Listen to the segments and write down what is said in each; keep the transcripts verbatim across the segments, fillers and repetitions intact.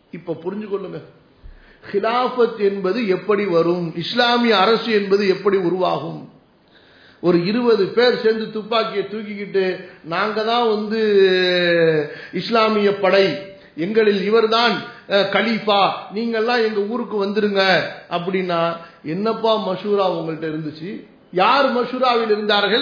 இப்ப புரிஞ்சு கொள்ளுங்க, ஹிலாஃபத் என்பது எப்படி வரும், இஸ்லாமிய அரசு என்பது எப்படி உருவாகும். ஒரு இருபது பேர் சேர்ந்து துப்பாக்கியை தூக்கிக்கிட்டு நாங்க தான் வந்து இஸ்லாமிய படை, எங்களில் இவர்தான் கலீஃபா, நீங்கெல்லாம் எங்க ஊருக்கு வந்துருங்க அப்படின்னா என்னப்பா மஷூரா உங்கள்கிட்ட இருந்துச்சு? யார் மஷூராவில் இருந்தார்கள்?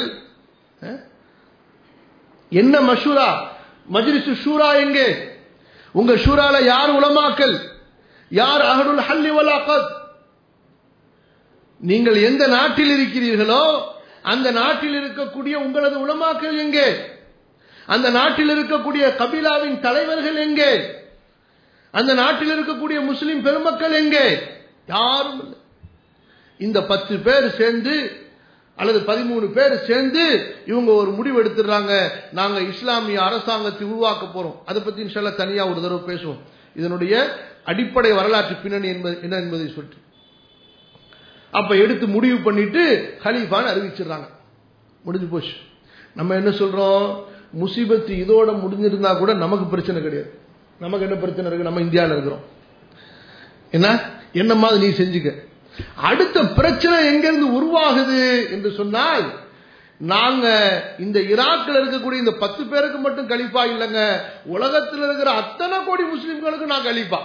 என்ன மஷூரா? மஜ்லிஸ் ஷூரா எங்கே? உங்க ஷூரால யார் உலமாக்கள்? யார் அஹ்லுல் ஹல் வல் அக்த்? நீங்கள் எந்த நாட்டில் இருக்கிறீர்களோ அந்த நாட்டில் இருக்கக்கூடிய உங்களது உலமாக்கள் எங்கே? அந்த நாட்டில் இருக்கக்கூடிய கபீலாவின் தலைவர்கள் எங்கே? அந்த நாட்டில் இருக்கக்கூடிய முஸ்லிம் பெருமக்கள் எங்கே? யாரும் இல்லை. இந்த பத்து பேர் சேர்ந்து அல்லது பதிமூணு பேர் சேர்ந்து இவங்க ஒரு முடிவு எடுத்துறாங்க, நாங்க இஸ்லாமிய அரசாங்கத்தை உருவாக்க போறோம். அதை பத்தி இன்ஷால்லா தனியா ஒரு தடவை பேசுவோம். இதனுடைய அடிப்படை வரலாற்று பின்னணி என்ன என்பதை சொல்லிட்டு அப்ப எடுத்து முடிவு பண்ணிட்டு கலீஃபான்னு அறிவிச்சிடறாங்க. முடிஞ்சு போச்சு. நம்ம என்ன சொல்றோம், முசீபத்து இதோட முடிஞ்சிருந்தா கூட நமக்கு பிரச்சனை கிடையாது. நமக்கு என்ன பிரச்சனை இருக்கு? நம்ம இந்தியாவில் இருக்கிறோம், என்ன என்ன மாதிரி நீ செஞ்சுக்க. அடுத்த பிரச்சனை எங்கிருந்து உருவாகுது என்று சொன்னால், நாங்க இந்த ஈராக்கில் இருக்கக்கூடிய இந்த பத்து பேருக்கு மட்டும் கலீஃபா இல்லைங்க, உலகத்தில் இருக்கிற அத்தனை கோடி முஸ்லிம்களுக்கு நான் கலீஃபா.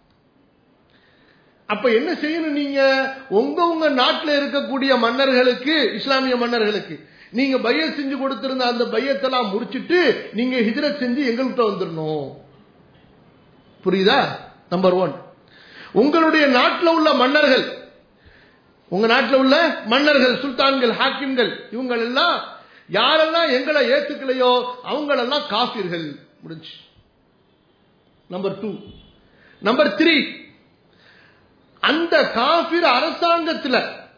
அப்ப என்ன செய்யணும்? நீங்க உங்க உங்க நாட்டில் இருக்கக்கூடிய மன்னர்களுக்கு, இஸ்லாமிய மன்னர்களுக்கு நீங்க பையத் செஞ்சு கொடுத்திருந்த அந்த பையத்தெல்லாம் முடிச்சிட்டு நீங்க ஹிஜ்ரத் செஞ்சு எங்கள்கிட்ட வந்துடணும். புரியுதா? Number one. உங்களுடைய நாட்டில் உள்ள மன்னர்கள், உங்க நாட்டில் உள்ள மன்னர்கள், சுல்தான்கள், ஹாக்கிம்கள், இவங்க எல்லாம் யாரெல்லாம் எங்களை ஏத்துக்கலையோ அவங்களெல்லாம் காஃபிர்கள். முடிஞ்சு. Number two. நம்பர் த்ரீ, அந்த காஃபிர் அரசாங்கத்தில்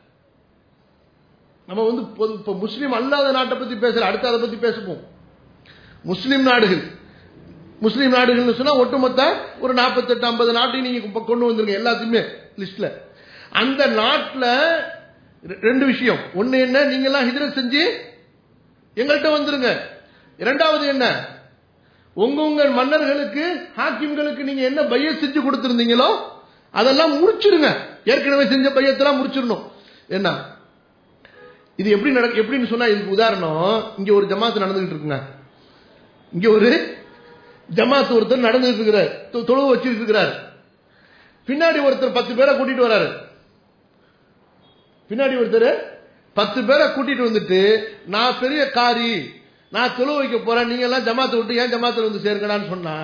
நம்ம வந்து இப்ப முஸ்லீம் அல்லாத நாட்டை பத்தி பேசல, அடுத்து அதை பத்தி பேசுவோம். முஸ்லீம் நாடுகள், முஸ்லீம் நாடுகள் சொன்னா ஒட்டுமொத்த ஒரு நாற்பத்தி எட்டு ஐம்பது நாட்டையும் நீங்க கொண்டு வந்துருங்க எல்லாத்தையுமே லிஸ்ட்ல. அந்த நாட்டில் ரெண்டு விஷயம். ஒன்னு என்ன, நீங்க எல்லாம் ஹிஜ்ரத் செஞ்சு எங்கள்கிட்ட வந்துருங்க. இரண்டாவது என்ன, உங்க உங்க மன்னர்களுக்கு, ஹாக்கிம்களுக்கு நீங்க என்ன பையத் செஞ்சு கொடுத்திருந்தீங்களோ அதெல்லாம் முடிச்சிருங்க. ஏற்கனவே செஞ்ச பையத்தெல்லாம் முடிச்சிடணும். என்ன இது எப்படி நடக்கும்? எப்படின்னு சொன்னா, இதுக்கு உதாரணம், இங்க ஒரு ஜமாத்து நடந்துகிட்டு இருக்குங்க. இங்க ஒரு ஜமாத்து ஒருத்தர் நடந்துகிட்டு இருக்கிறார், தொழுவு வச்சிட்டு இருக்கிறார். பின்னாடி ஒருத்தர் பத்து பேரை கூட்டிட்டு வர்றாரு. பின்னாடி ஒருத்தர் பத்து பேரை கூட்டிட்டு வந்துட்டு, நான் பெரிய காரி, நான் தொழுவு வைக்க போறேன், நீங்க எல்லாம் ஜமாத்தை விட்டு ஏன் ஜமாத்துல வந்து சேருங்கடான்னு சொன்னா,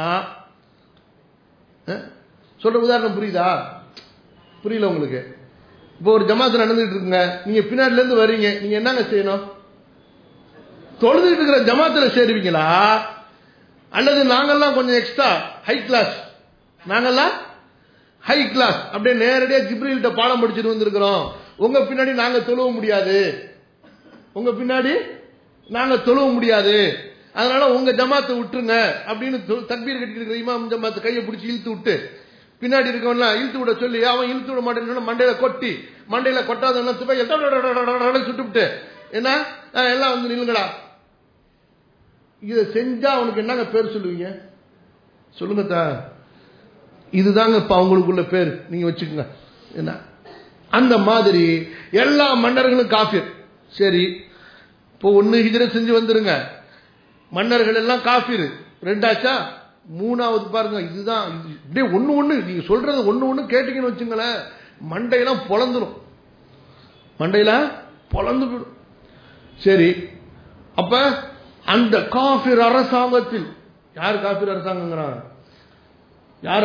சொல்ற உதாரணம் புரியுதா? புரியல உங்களுக்கு? இப்போ ஒரு ஜமாத்து நடந்துட்டு இருக்குங்க, நீங்க பின்னாடில இருந்து வர்றீங்க, நீங்க என்னங்க செய்யணும்? தொழுதுட்டு இருக்கிற ஜமாத்துல சேருவீங்களா, அல்லது நாங்கெல்லாம் கொஞ்சம் எக்ஸ்ட்ரா ஹை கிளாஸ், நாங்கெல்லாம் ஹை கிளாஸ் அப்படியே நேரடியா ஜிப்ரீல்கிட்ட பாடம் படிச்சுட்டு வந்திருக்கிறோம், உங்க பின்னாடி நாங்க தொழுவ முடியாது, உங்க பின்னாடி நாங்க தொழுவ முடியாது, அதனால உங்க ஜமாத்தை விட்டுருங்க அப்படின்னு தக்பீர் கட்டிட்டு இருக்கிற இமாம் ஜமாத்து கையை பிடிச்சி இழுத்து விட்டு, பின்னாடி இருக்கவன்லாம் இழுத்து விட சொல்லி அவன் இழுத்து விட மாட்டேன்னு மண்டையில கொட்டி, மண்டையில கொட்டாத சுட்டுவிட்டு, என்ன எல்லாம் வந்து நில்லுங்களா, இதை செஞ்சா அவனுக்கு என்னங்க பேர் சொல்லுவீங்க? சொல்லுங்க தா. இதுதாங்க இப்ப அவங்களுக்குள்ள பேர், நீங்க வச்சுக்கோங்க. என்ன அந்த மாதிரி எல்லா மன்னர்களும் காஃபிர். சரி, இப்போ ஒன்னு ஹிஜ்ரத் செஞ்சு வந்துருங்க, மன்னர்கள் எல்லாம் காஃபிர். ரெண்டாச்சா? மூணாவது பாருங்க, இதுதான் இப்படியே ஒண்ணு ஒண்ணு நீங்க சொல்றது ஒண்ணு ஒண்ணு கேட்டீங்கன்னு வச்சுங்களேன், மண்டையெல்லாம் பொழந்துரும், மண்டையெல்லாம் பொழந்து போயிடும். சரி, அப்ப அந்த காஃபிர் அரசாங்கத்தில் யார் காஃபிர் அரசாங்கிறாங்க? யார?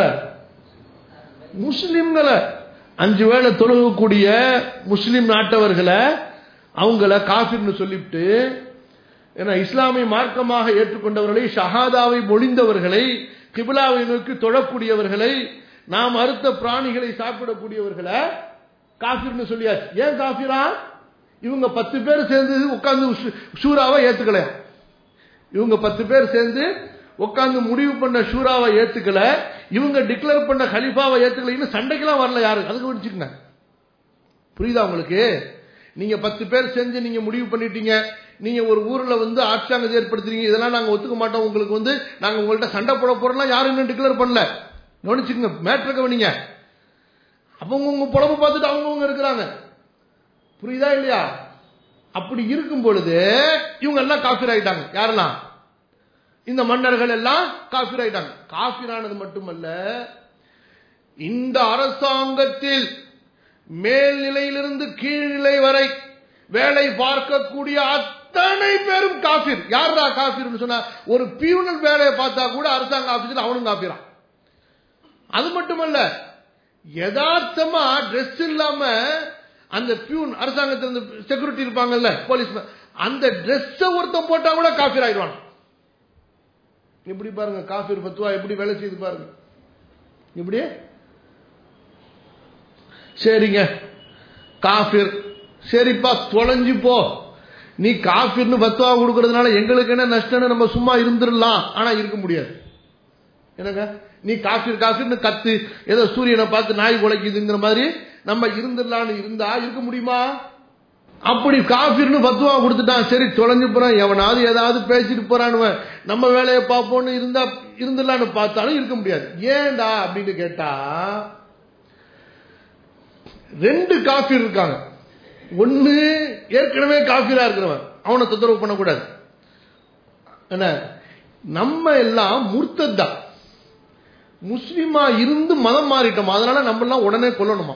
முஸ்லிம்களை, அஞ்சு வேளை தொழுகக்கூடிய முஸ்லிம் நாட்டவர்களை அவங்கள காஃபிர்னு சொல்லிவிட்டு, ஏன்னா இஸ்லாமிய மார்க்கமாக ஏற்றுக்கொண்டவர்களை, ஷஹாதாவை மொழிந்தவர்களை, கிபிலாவை நோக்கி தொழக்கூடியவர்களை, நாம் அறுத்த பிராணிகளை சாப்பிடக்கூடியவர்களை காஃபிர்னு சொல்லியாச்சு. ஏன் காஃபிரா? இவங்க பத்து பேர் சேர்ந்து உட்கார்ந்து ஷூராவை ஏத்துக்கல, இவங்க பத்து பேர் சேர்ந்து உட்கார்ந்து முடிவு பண்ண ஷூராவை ஏத்துக்கல, இவங்க டிக்ளேர் பண்ண கலீஃபாவை ஏத்துக்கல, இன்னும் சண்டைக்கெல்லாம் வரல யாரு, அதுக்கு வச்சுக்கங்க. புரியுதா உங்களுக்கு? நீங்க பத்து பேர் செஞ்சு நீங்க முடிவு பண்ணிட்டீங்க, நீங்க ஒரு ஊர்ல வந்து ஆட்சியாங்க ஏற்படுத்துறீங்க, இதெல்லாம் நாங்க ஒத்துக்க மாட்டோம், உங்களுக்கு வந்து நாங்க உங்கள்ட்ட சண்டை போட போறோம்னா யாரும் இன்னும் டிக்ளேர் பண்ணல, கவனிச்சுங்க, மேட்ரு கவனிங்க. அப்ப உங்க புலம்பு பார்த்துட்டு அவங்கவுங்க இருக்கிறாங்க, புரியுதா இல்லையா? அப்படி இருக்கும் பொழுது இவங்க எல்லாம் காஃபிர் ஆயிட்டாங்க. யாரெல்லாம்? இந்த மன்னர்கள் எல்லாம் காஃபிர் ஆயிட்டாங்க. காஃபிரானது மட்டுமல்ல, இந்த அரசாங்கத்தில் மேல்நிலையிலிருந்து கீழ்நிலை வரை வேலை பார்க்கக்கூடிய அத்தனை பேரும் காஃபிர். யாரா காஃபிர்னு சொன்னா, ஒரு பியூனல் வேலையை பார்த்தா கூட அரசாங்க ஆபீஸில் அவனும் காஃபிரான். அது மட்டுமல்ல, யதார்த்தமா டிரெஸ் இல்லாம அந்த பியூன் அரசாங்கத்தில் செக்யூரிட்டி இருப்பாங்கல்ல, போலீஸ், அந்த டிரெஸ் ஒருத்தன் போட்டா கூட காஃபிர் ஆயிடுவான். எப்படி பாருங்க காஃபிர் ஃபத்வா எப்படி வேலை செய்து பாருங்க. இப்படி சரிங்க காஃபிர், சரிப்பா தொலைஞ்சு போ, நீ காஃபிர்னு ஃபத்வா கொடுக்கறதுனால எங்களுக்கு என்ன நஷ்டம்னு நம்ம சும்மா இருந்துடலாம். ஆனா இருக்க முடியாது. என்னங்க நீ காஃபிர் காஃபிர்னு கத்து, ஏதோ சூரியனை பார்த்து நாய் குலைக்குதுங்கிற மாதிரி நம்ம இருந்துடலான்னு இருந்தா இருக்க முடியுமா? அப்படி காஃபிர்னு ஃபத்வா கொடுத்துட்டான், சரி தொலைஞ்சு போறான், எவனாவது ஏதாவது பேசிட்டு போறான்னு நம்ம வேலையை பார்ப்போம்னு இருந்தா இருந்துடலான்னு பார்த்தாலும் இருக்க முடியாது. ஏண்டா அப்படின்னு கேட்டா, ரெண்டு காஃபிர் இருக்காங்க. ஒன்னு ஏற்கனவே காஃபிரா இருக்கிறவன், அவனை தொந்தரவு பண்ணக்கூடாது. என்ன, நம்ம எல்லாம் முர்த்தத்தா முஸ்லிமா இருந்து மதம் மாறிட்டோம், அதனால நம்ம எல்லாம் உடனே கொல்லணுமா?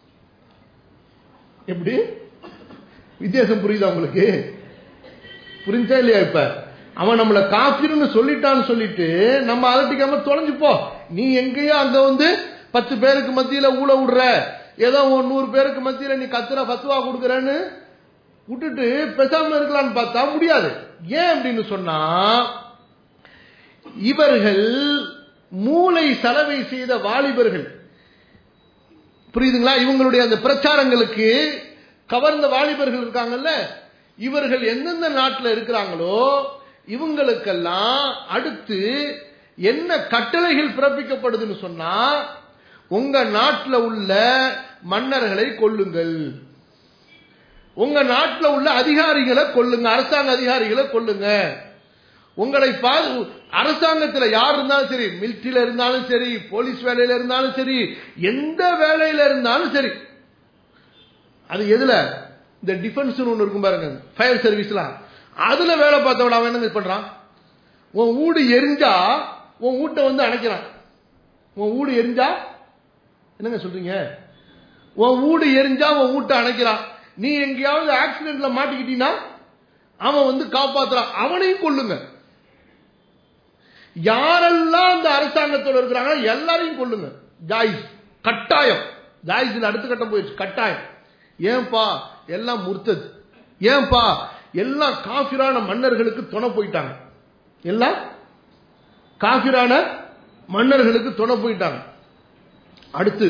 எப்படி வித்தியாசம் புரியுதா உங்களுக்கு? புரிஞ்சா இல்லையா? இப்ப அவன் நம்மள காஃபிர்னு சொல்லிட்டான்னு சொல்லிட்டு நம்ம அலட்டிக்காம தொலைஞ்சு போ, நீ எங்கேயோ அங்க வந்து பத்து பேருக்கு மத்தியில ஊழ விடுற, ஏதோ நூறு பேருக்கு மத்தியில நீ கத்துற ஃபத்வா கொடுக்கறன்னு விட்டுட்டு பேசாம இருக்கலாம்னு பார்த்தா முடியாது. ஏன் அப்படின்னு சொன்னா, இவர்கள் மூளை சலவை செய்த வாலிபர்கள், புரியுதுங்களா? இவங்களுடைய அந்த பிரச்சாரங்களுக்கு கவர்ந்த வாலிபர்கள் இருக்காங்கல்ல, இவர்கள் எந்தெந்த நாட்டில் இருக்கிறாங்களோ இவங்களுக்கெல்லாம் அடுத்து என்ன கட்டளைகள் பிறப்பிக்கப்படுதுன்னு சொன்னா, உங்க நாட்டில் உள்ள மன்னர்களை கொல்லுங்கள், உங்க நாட்டில் உள்ள அதிகாரிகளை கொல்லுங்க, அரசாங்க அதிகாரிகளை கொல்லுங்க, உங்களை அரசாங்கத்தில் யார் இருந்தாலும் சரி, மிலிட்டரியில இருந்தாலும் சரி, போலீஸ் வேலையில இருந்தாலும் சரி, எந்த வேலையில இருந்தாலும் சரி, அது எதுல, இந்த டிஃபென்ஸ் ஒன்று இருக்கும் பாருங்க, ஃபயர் சர்வீஸ்லாம், அதுல வேலை பார்த்தவன் அவன் என்ன பண்றான், உன் வீடு எரிஞ்சா உன் வீட்டை வந்து அணைக்கிறான். உன் வீடு எரிஞ்சா என்னங்க சொல்றீங்க, உன் வீடு எரிஞ்சா உன் வீட்டை அணைக்கிறான். நீ எங்கேயாவது ஆக்சிடென்ட்ல மாட்டிக்கிட்டீங்கன்னா அவன் வந்து காப்பாத்துறான், அவனையும் கொல்லுங்க. யாரெல்லாம் அந்த அரசாங்கத்தோட இருக்கிறாங்க எல்லாரையும் கொல்லுங்க, ஜாயிஸ், கட்டாயம். ஜாயிஸ்ல அடுத்த கட்டம் போயிடுச்சு, கட்டாயம். ஏன்பா எல்லாம் முர்த்தத், ஏன்பா எல்லாம் காஃபிரான மன்னர்களுக்கு துணை போயிட்டாங்க, எல்லாம் காஃபிரான மன்னர்களுக்கு துணை போயிட்டாங்க. அடுத்து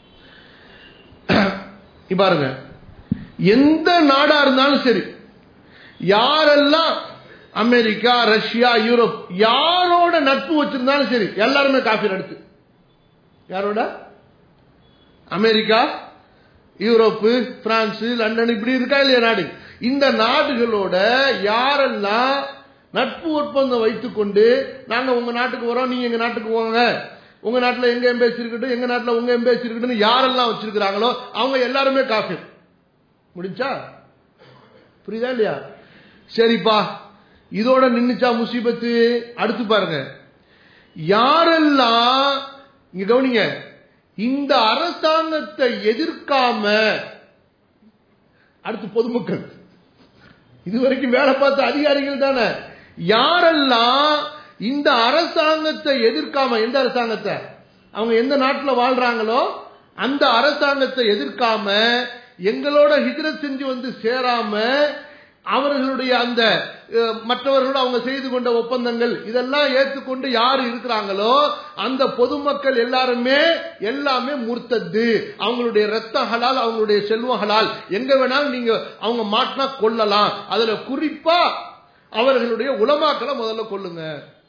பாருங்க, எந்த நாடா இருந்தாலும் சரி, யாரெல்லாம் அமெரிக்கா, ரஷ்யா, யூரோப் யாரோட நட்பு வச்சிருந்தாலும் சரி எல்லாருமே காஃபிர். அடுத்து யாரோட, அமெரிக்கா, யூரோப்பு, பிரான்ஸ், லண்டன், இப்படி இருக்கா இல்லையா நாடு, இந்த நாடுகளோட யாரெல்லாம் நட்பு ஒப்பந்தம் வைத்துக் கொண்டு நாங்க உங்க நாட்டுக்கு வரோம், நீங்க எங்க நாட்டுக்கு போங்க, உங்க நாட்டில் எங்க எம்பேசி இருக்கட்டும், எங்க நாட்டில் உங்க எம்பேசி இருக்கட்டும், யாரெல்லாம் வச்சிருக்கிறாங்களோ அவங்க எல்லாருமே காஃபிர். முடிஞ்சா? புரியுதா இல்லையா? சரிப்பா, இதோட நின்னுச்சா முசீபத்து? அடுத்து பாருங்க, யாரெல்லாம் இங்க கவனிங்க, இந்த அரசாங்கத்தை எதிர்க்காம, அடுத்து பொதுமக்கள், இதுவரைக்கும் வேலை பார்த்த அதிகாரிகள் தானே, யாரெல்லாம் இந்த அரசாங்கத்தை எதிர்க்காம, எந்த அரசாங்கத்தை, அவங்க எந்த நாட்டில் வாழ்றாங்களோ அந்த அரசாங்கத்தை எதிர்க்காம, எங்களோட ஹிஜ்ரத் செஞ்சு வந்து சேராம, அவர்களுடைய அந்த மற்றவர்களோடு அவங்க செய்து கொண்ட ஒப்பந்தங்கள் இதெல்லாம் ஏற்றுக்கொண்டு யாரு இருக்கிறாங்களோ அந்த பொதுமக்கள் எல்லாருமே எல்லாமே முர்த்தத்து, அவங்களுடைய ரத்தம் ஹலால், அவங்களுடைய செல்வம் ஹலால், எங்க வேணாலும் நீங்க அவங்க மாட்டினா கொல்லலாம். அதுல குறிப்பா அவர்களுடைய உலமாக்களை முதல்ல கொல்லுங்க,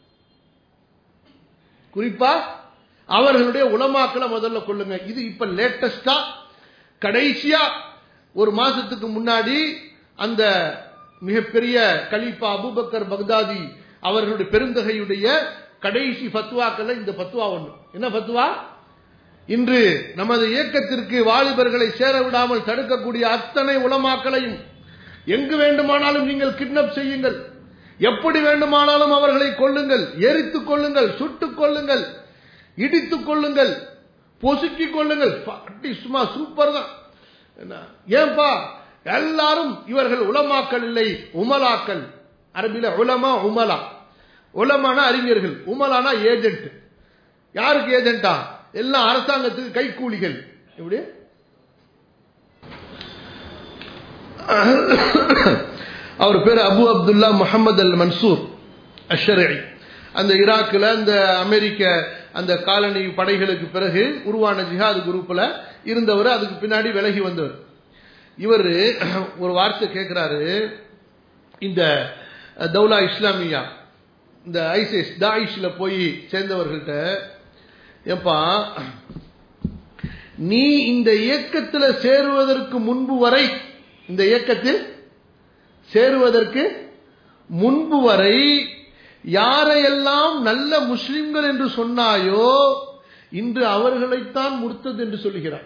குறிப்பா அவர்களுடைய உலமாக்களை முதல்ல கொல்லுங்க. இது இப்ப லேட்டஸ்டா கடைசியா ஒரு மாசத்துக்கு முன்னாடி அந்த மிகப்பெரிய கலீஃபா அபூபக்கர் பக்தாதி அவர்களுடைய பெருந்தகையுடைய கடைசி ஃபத்வாக்கள் இந்த ஃபத்வா ஒன்று. என்ன ஃபத்வா? இன்று நமது இயக்கத்திற்கு வாலிபர்களை சேர விடாமல் தடுக்கக்கூடிய அத்தனை உலமாக்களையும் எங்கு வேண்டுமானாலும் நீங்கள் கிட்னாப் செய்யுங்கள், எப்படி வேண்டுமானாலும் அவர்களை கொள்ளுங்கள், எரித்துக் கொள்ளுங்கள், சுட்டுக் கொள்ளுங்கள், இடித்துக் கொள்ளுங்கள், பொசுக்கிக் கொள்ளுங்கள். சும்மா சூப்பர் தான். ஏன்பா எல்லாரும் இவர்கள் உலமாக்கள் இல்லை, உமலாக்கள். அரபில உலமா உமலா. உலமானா அறிஞர்கள், உமலானா ஏஜென்ட். யாருக்கு ஏஜென்டா? எல்லாம் அரசாங்கத்துக்கு கைக்கூலிகள். எப்படி? அவர் பேர் அபு அப்துல்லா முஹம்மது அல் மன்சூர் அஷ்ஷரீ. அந்த ஈராக்கில் அந்த அமெரிக்க அந்த காலனி படைகளுக்கு பிறகு உருவான ஜிஹாத் குரூப்ல இருந்தவர், அதுக்கு பின்னாடி விலகி வந்தவர். இவர் ஒரு வார்த்தை கேட்கிறாரு, இந்த தௌலா இஸ்லாமியா இந்த ஐசிஸ் தாயிஷ்ல போய் சேர்ந்தவர்கள்ட்ட, ஏப்பா நீ இந்த இயக்கத்தில் சேருவதற்கு முன்பு வரை, இந்த இயக்கத்தில் சேருவதற்கு முன்பு வரை யாரையெல்லாம் நல்ல முஸ்லிம்கள் என்று சொன்னாயோ இன்று அவர்களைத்தான் முர்த்தத் என்று சொல்லுகிறார்.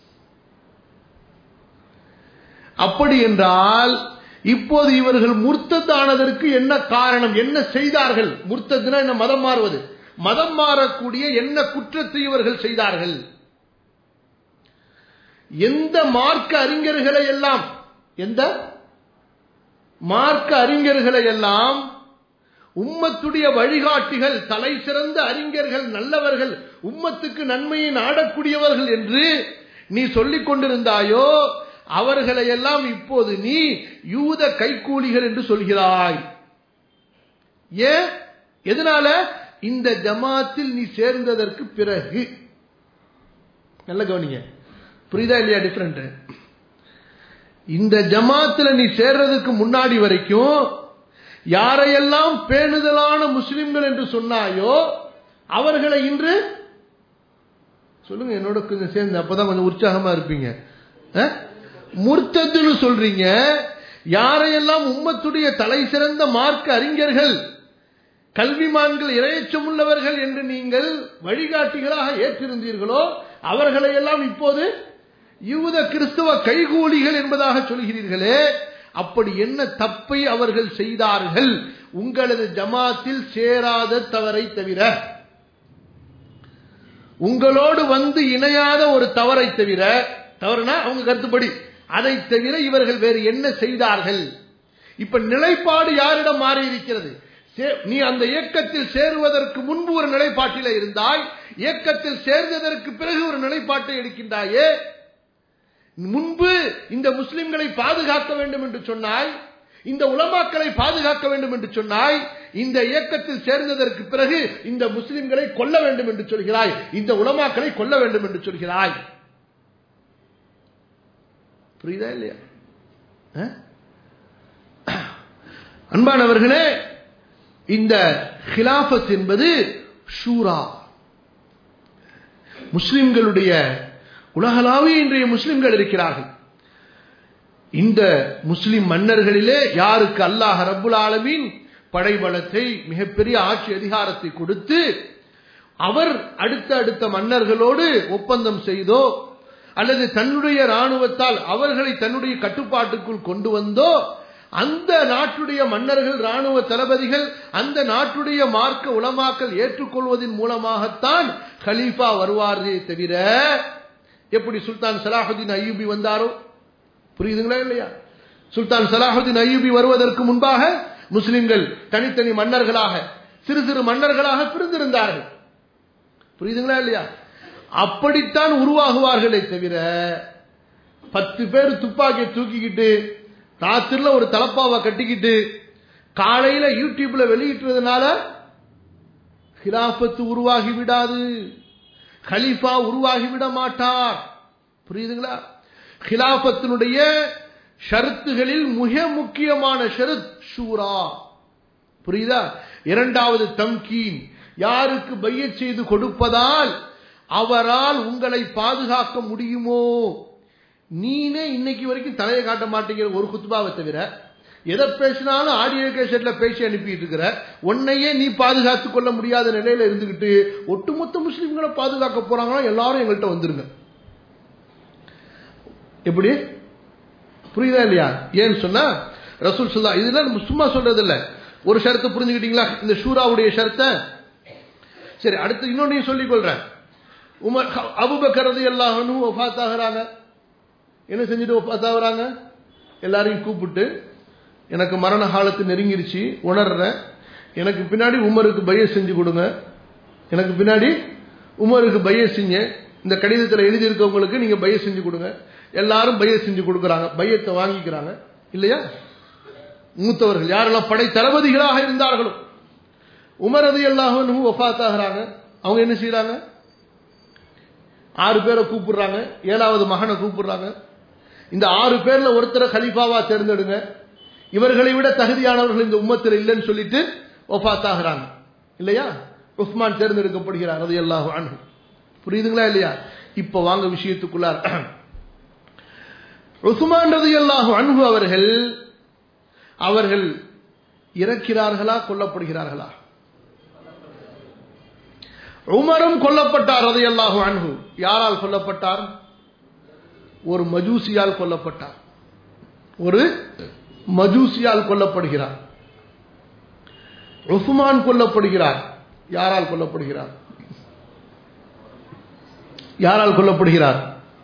அப்படி என்றால் இப்போது இவர்கள் முர்த்தத் ஆனதற்கு என்ன காரணம், என்ன செய்தார்கள்? முர்த்தத்னா என்ன? மதம் மாறுவது. மதம் மாறக்கூடிய என்ன குற்றத்தை இவர்கள் செய்தார்கள்? எந்த மார்க்க அறிஞர்களை எல்லாம் எந்த மார்க்க அறிஞர்களை எல்லாம் உம்மத்துடைய வழிகாட்டிகள், தலை சிறந்த அறிஞர்கள், நல்லவர்கள், உம்மத்துக்கு நன்மையை நாடக்கூடியவர்கள் என்று நீ சொல்லிக் கொண்டிருந்தாயோ அவர்களை எல்லாம் இப்போது நீ யூத கைக்கூலிகள் என்று சொல்கிறாய். ஏன்? எதனால? இந்த ஜமாத்தில் நீ சேர்ந்ததற்கு பிறகு. நல்ல கவனிங்க, புரியுதா இல்லையா டிஃபரெண்ட்? இந்த ஜமாத்தில் நீ சேர்றதுக்கு முன்னாடி வரைக்கும் யாரையெல்லாம் பேணுதலான முஸ்லிம்கள் என்று சொன்னாயோ அவர்களை இன்று சொல்லுங்க, என்னோட கொஞ்சம் சேர்ந்து, அப்பதான் கொஞ்சம் உற்சாகமா இருப்பீங்க. முர்த்தத்துன்னு சொல்றீங்க. யாரையெல்லாம் உம்மத்துடைய தலை சிறந்த மார்க்க அறிஞர்கள், கல்விமான்கள், இறையச்சம் உள்ளவர்கள் என்று நீங்கள் வழிகாட்டிகளாக ஏற்றிருந்தீர்களோ அவர்களை எல்லாம் இப்போது யூத கிறிஸ்தவ கைகூலிகள் என்பதாக சொல்கிறீர்களே, அப்படி என்ன தப்பை அவர்கள் செய்தார்கள்? உங்களது ஜமாத்தில் சேராத தவறை தவிர, உங்களோடு வந்து இணையாத ஒரு தவறை தவிர, தவறுனா அவங்க கருத்துப்படி, அதை தவிர இவர்கள் வேறு என்ன செய்தார்கள்? இப்ப நிலைப்பாடு யாரிடம் மாறி இருக்கிறது? நீ அந்த இயக்கத்தில் சேருவதற்கு முன்பு ஒரு நிலைப்பாட்டில இருந்தாய், இயக்கத்தில் சேர்ந்ததற்கு பிறகு ஒரு நிலைப்பாட்டை எடுக்கின்றாயே. முன்பு இந்த முஸ்லிம்களை பாதுகாக்க வேண்டும் என்று சொன்னாய், இந்த உலமாக்களை பாதுகாக்க வேண்டும் என்று சொன்னாய், இந்த இயக்கத்தில் சேர்ந்ததற்கு பிறகு இந்த முஸ்லிம்களை கொல்ல வேண்டும் என்று சொல்கிறாய், இந்த உலமாக்களை கொல்ல வேண்டும் என்று சொல்கிறாய். புரியுதா இல்லையா? அன்பானவர்களே, இந்த ஹிலாஃபத் என்பது ஷூரா, முஸ்லிம்களுடைய உலகளாவிய இன்றைய முஸ்லிம்கள் இருக்கிறார்கள். இந்த முஸ்லிம் மன்னர்களிலே யாருக்கு அல்லாஹ் ரப்புல் ஆலமீன் படைபலத்தை, மிகப்பெரிய ஆட்சி அதிகாரத்தை கொடுத்து அவர் அடுத்த அடுத்த மன்னர்களோடு ஒப்பந்தம் செய்தோ அல்லது தன்னுடைய ராணுவத்தால் அவர்களை தன்னுடைய கட்டுப்பாட்டுக்குள் கொண்டு வந்தோ, அந்த நாட்டுடைய மன்னர்கள், ராணுவ தளபதிகள், அந்த நாட்டுடைய மார்க்க உலமாக்கள் ஏற்றுக்கொள்வதன் மூலமாகத்தான் கலீஃபா வருவாரே தவிர, எப்படி சுல்தான் சலாஹுதீன் அய்யூபி வந்தாரோ, புரியுதுங்களா இல்லையா? சுல்தான் சலாஹுதீன் அய்யூபி வருவதற்கு முன்பாக முஸ்லிம்கள் தனித்தனி மன்னர்களாக, சிறு சிறு மன்னர்களாக பிரிந்திருந்தார்கள். புரியுதுங்களா இல்லையா? அப்படித்தான் உருவாகுவார்களே தவிர, பத்து பேர் துப்பாக்கியை தூக்கிக்கிட்டு ராத்திரில ஒரு தலப்பாவை கட்டிக்கிட்டு காலையில யூடியூப்ல வெளியிட்டதுனால ஹிலாஃபத்து உருவாகி விடாது, கலீஃபா உருவாகி விட மாட்டார். புரியுதுங்களா? ஹிலாஃபத்தினுடைய ஷரத்துகளில் மிக முக்கியமான ஷரத் ஷூரா. புரியுதா? இரண்டாவது தம்கீன், யாருக்கு பையச் செய்து கொடுப்பதால் அவரால் உங்களை பாதுகாக்க முடியுமோ. நீனே இன்னைக்கு வரைக்கும் தலையை காட்ட மாட்டேங்கிற ஒரு குத்துபாவை தவிர, எதை பேசினாலும் ஆடியோ கேசட்ல பேசி அனுப்பிட்டு இருக்கிற உன்னையே நீ பாதுகாத்துக் கொள்ள முடியாத நிலையில இருந்துகிட்டு ஒட்டுமொத்த முஸ்லிம்களை பாதுகாக்க போறாங்களோ எல்லாரும் எங்கள்கிட்ட வந்துருங்க. எப்படி புரியுதா இல்லையா? ஏன்னு சொன்னா ரசூல் ஸல்லல்லாஹு அலைஹி வஸல்லம் இதுல சும்மா சொல்றது இல்ல. ஒரு ஷரத்தை புரிஞ்சுக்கிட்டீங்களா? இந்த ஷூராவுடைய ஷரத்தை. சரி, அடுத்து இன்னொன்னையும் சொல்லிக் கொள்றேன். உமர் அபூபக்கர் ரலியல்லாஹு அன்ஹு வஃபாத் ஆகுறாங்க. என்ன செஞ்சுட்டு வஃபாத் ஆகுறாங்க? எல்லாரையும் கூப்பிட்டு எனக்கு மரண காலத்து நெருங்கிருச்சு, உணர்றேன், எனக்கு பின்னாடி உமருக்கு பைய செஞ்சு கொடுங்க, எனக்கு பின்னாடி உமருக்கு பைய செஞ்சு இந்த கடிதத்தில் எழுதி இருக்கவங்களுக்கு நீங்க பைய செஞ்சு கொடுங்க. எல்லாரும் பைய செஞ்சு கொடுக்குறாங்க, பையத்தை வாங்கிக்கிறாங்க இல்லையா? மூத்தவர்கள் யாரெல்லாம் படை தளபதிகளாக இருந்தார்களோ உமர் ரலியல்லாஹு அன்ஹு வஃபாத் ஆகுறாங்க. அவங்க என்ன செய்யறாங்க? ஆறு பேரை கூப்பிடுறாங்க, ஏழாவது மகனை கூப்பிடுறாங்க. இந்த ஆறு பேர்ல ஒருத்தரை கலீஃபாவா தேர்ந்தெடுங்க, இவர்களை விட தகுதியானவர்கள் இந்த உம்மத்தில் இல்லைன்னு சொல்லிட்டு வஃபாத் ஆகுறாங்க இல்லையா? உஸ்மான் தேர்ந்தெடுக்கப்படுகிறார் ரலியல்லாஹு அன்ஹு. புரியுதுங்களா இல்லையா? இப்ப வாங்க விஷயத்துக்குள்ளார். உஸ்மான் ரலியல்லாஹு அன்ஹு அவர்கள் அவர்கள் இறக்கிறார்களா கொல்லப்படுகிறார்களா? உமரும் கொல்லப்பட்டார் ரலியல்லாஹு அன்ஹு. யாரால் கொல்லப்பட்டார்? ஒரு மஜூசியால் கொல்லப்பட்டார். ஒரு மஜூசியால் கொல்லப்படுகிறார். உஸ்மான் கொல்லப்படுகிறார். யாரால் கொல்லப்படுகிறார்? யாரால் கொல்லப்படுகிறார்?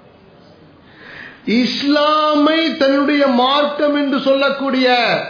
இஸ்லாமை தன்னுடைய மார்க்கம் என்று சொல்லக்கூடிய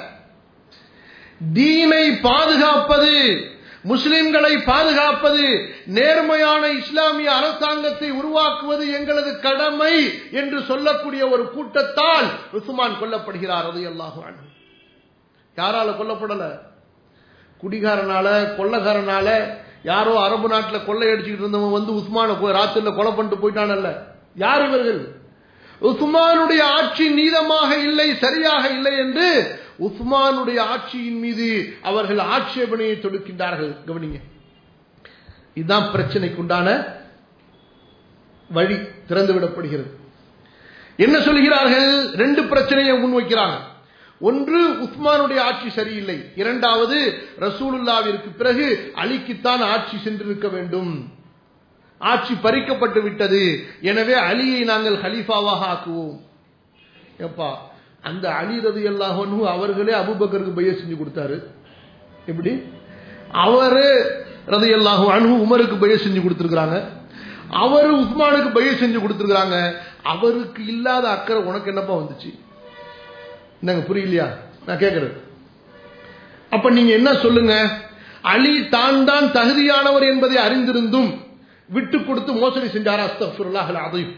தீனை பாதுகாப்பது, முஸ்லிம்களை பாதுகாப்பது, நேர்மையான இஸ்லாமிய அரசாங்கத்தை உருவாக்குவது எங்களது கடமை என்று சொல்லக்கூடிய ஒரு கூட்டத்தால் உஸ்மான் கொல்லப்படுகிறார் ரலியல்லாஹு அன்ஹு. யாரால கொல்லப்படல? குடிகாரனால, கொள்ளக்காரனால, யாரோ அரபு நாட்டில் கொள்ளை அடிச்சுக்கிட்டு இருந்தவன் வந்து உஸ்மான ராத்திரில கொலை பண்ணிட்டு போயிட்டானல்ல. யார் இவர்கள்? உஸ்மானுடைய ஆட்சி நீதமாக இல்லை, சரியாக இல்லை என்று உஸ்மானுடைய ஆட்சியின் மீது அவர்கள் ஆட்சேபனையை தொடுக்கின்றார்கள். கவனிங்க, இதுதான் பிரச்சனைக்குண்டான வழி திறந்துவிடப்படுகிறது. என்ன சொல்கிறார்கள்? ரெண்டு பிரச்சனையை முன்வைக்கிறாங்க. ஒன்று, உஸ்மானுடைய ஆட்சி சரியில்லை. இரண்டாவது, ரசூலுல்லாவிற்கு பிறகு அலிக்குத்தான் ஆட்சி சென்றிருக்க வேண்டும், ஆட்சி பறிக்கப்பட்டு விட்டது, எனவே அலியை நாங்கள் கலீஃபாவாக ஆக்குவோம். எப்பா, அந்த அலி ரலியல்லாஹு அன்ஹு அவர்களே அபூபக்கருக்கு பைய செஞ்சு கொடுத்தாரு. எப்படி? அவரு ரலியல்லாஹு அன்ஹு உமருக்கு பைய செஞ்சு கொடுத்திருக்காங்க, அவரு உஸ்மானுக்கு பைய செஞ்சு கொடுத்திருக்காங்க. அவருக்கு இல்லாத அக்கறை உனக்கு என்னப்பா வந்துச்சு? என்னங்க புரியலையா நான் கேட்கறது? அப்ப நீங்க என்ன சொல்லுங்க? அலி தான் தான் தகுதியானவர் என்பதை அறிந்திருந்தும் விட்டு கொடுத்து மோசடி செஞ்சாரா? அஸ்தக்ஃபிருல்லாஹ் அல்-அஸீம்.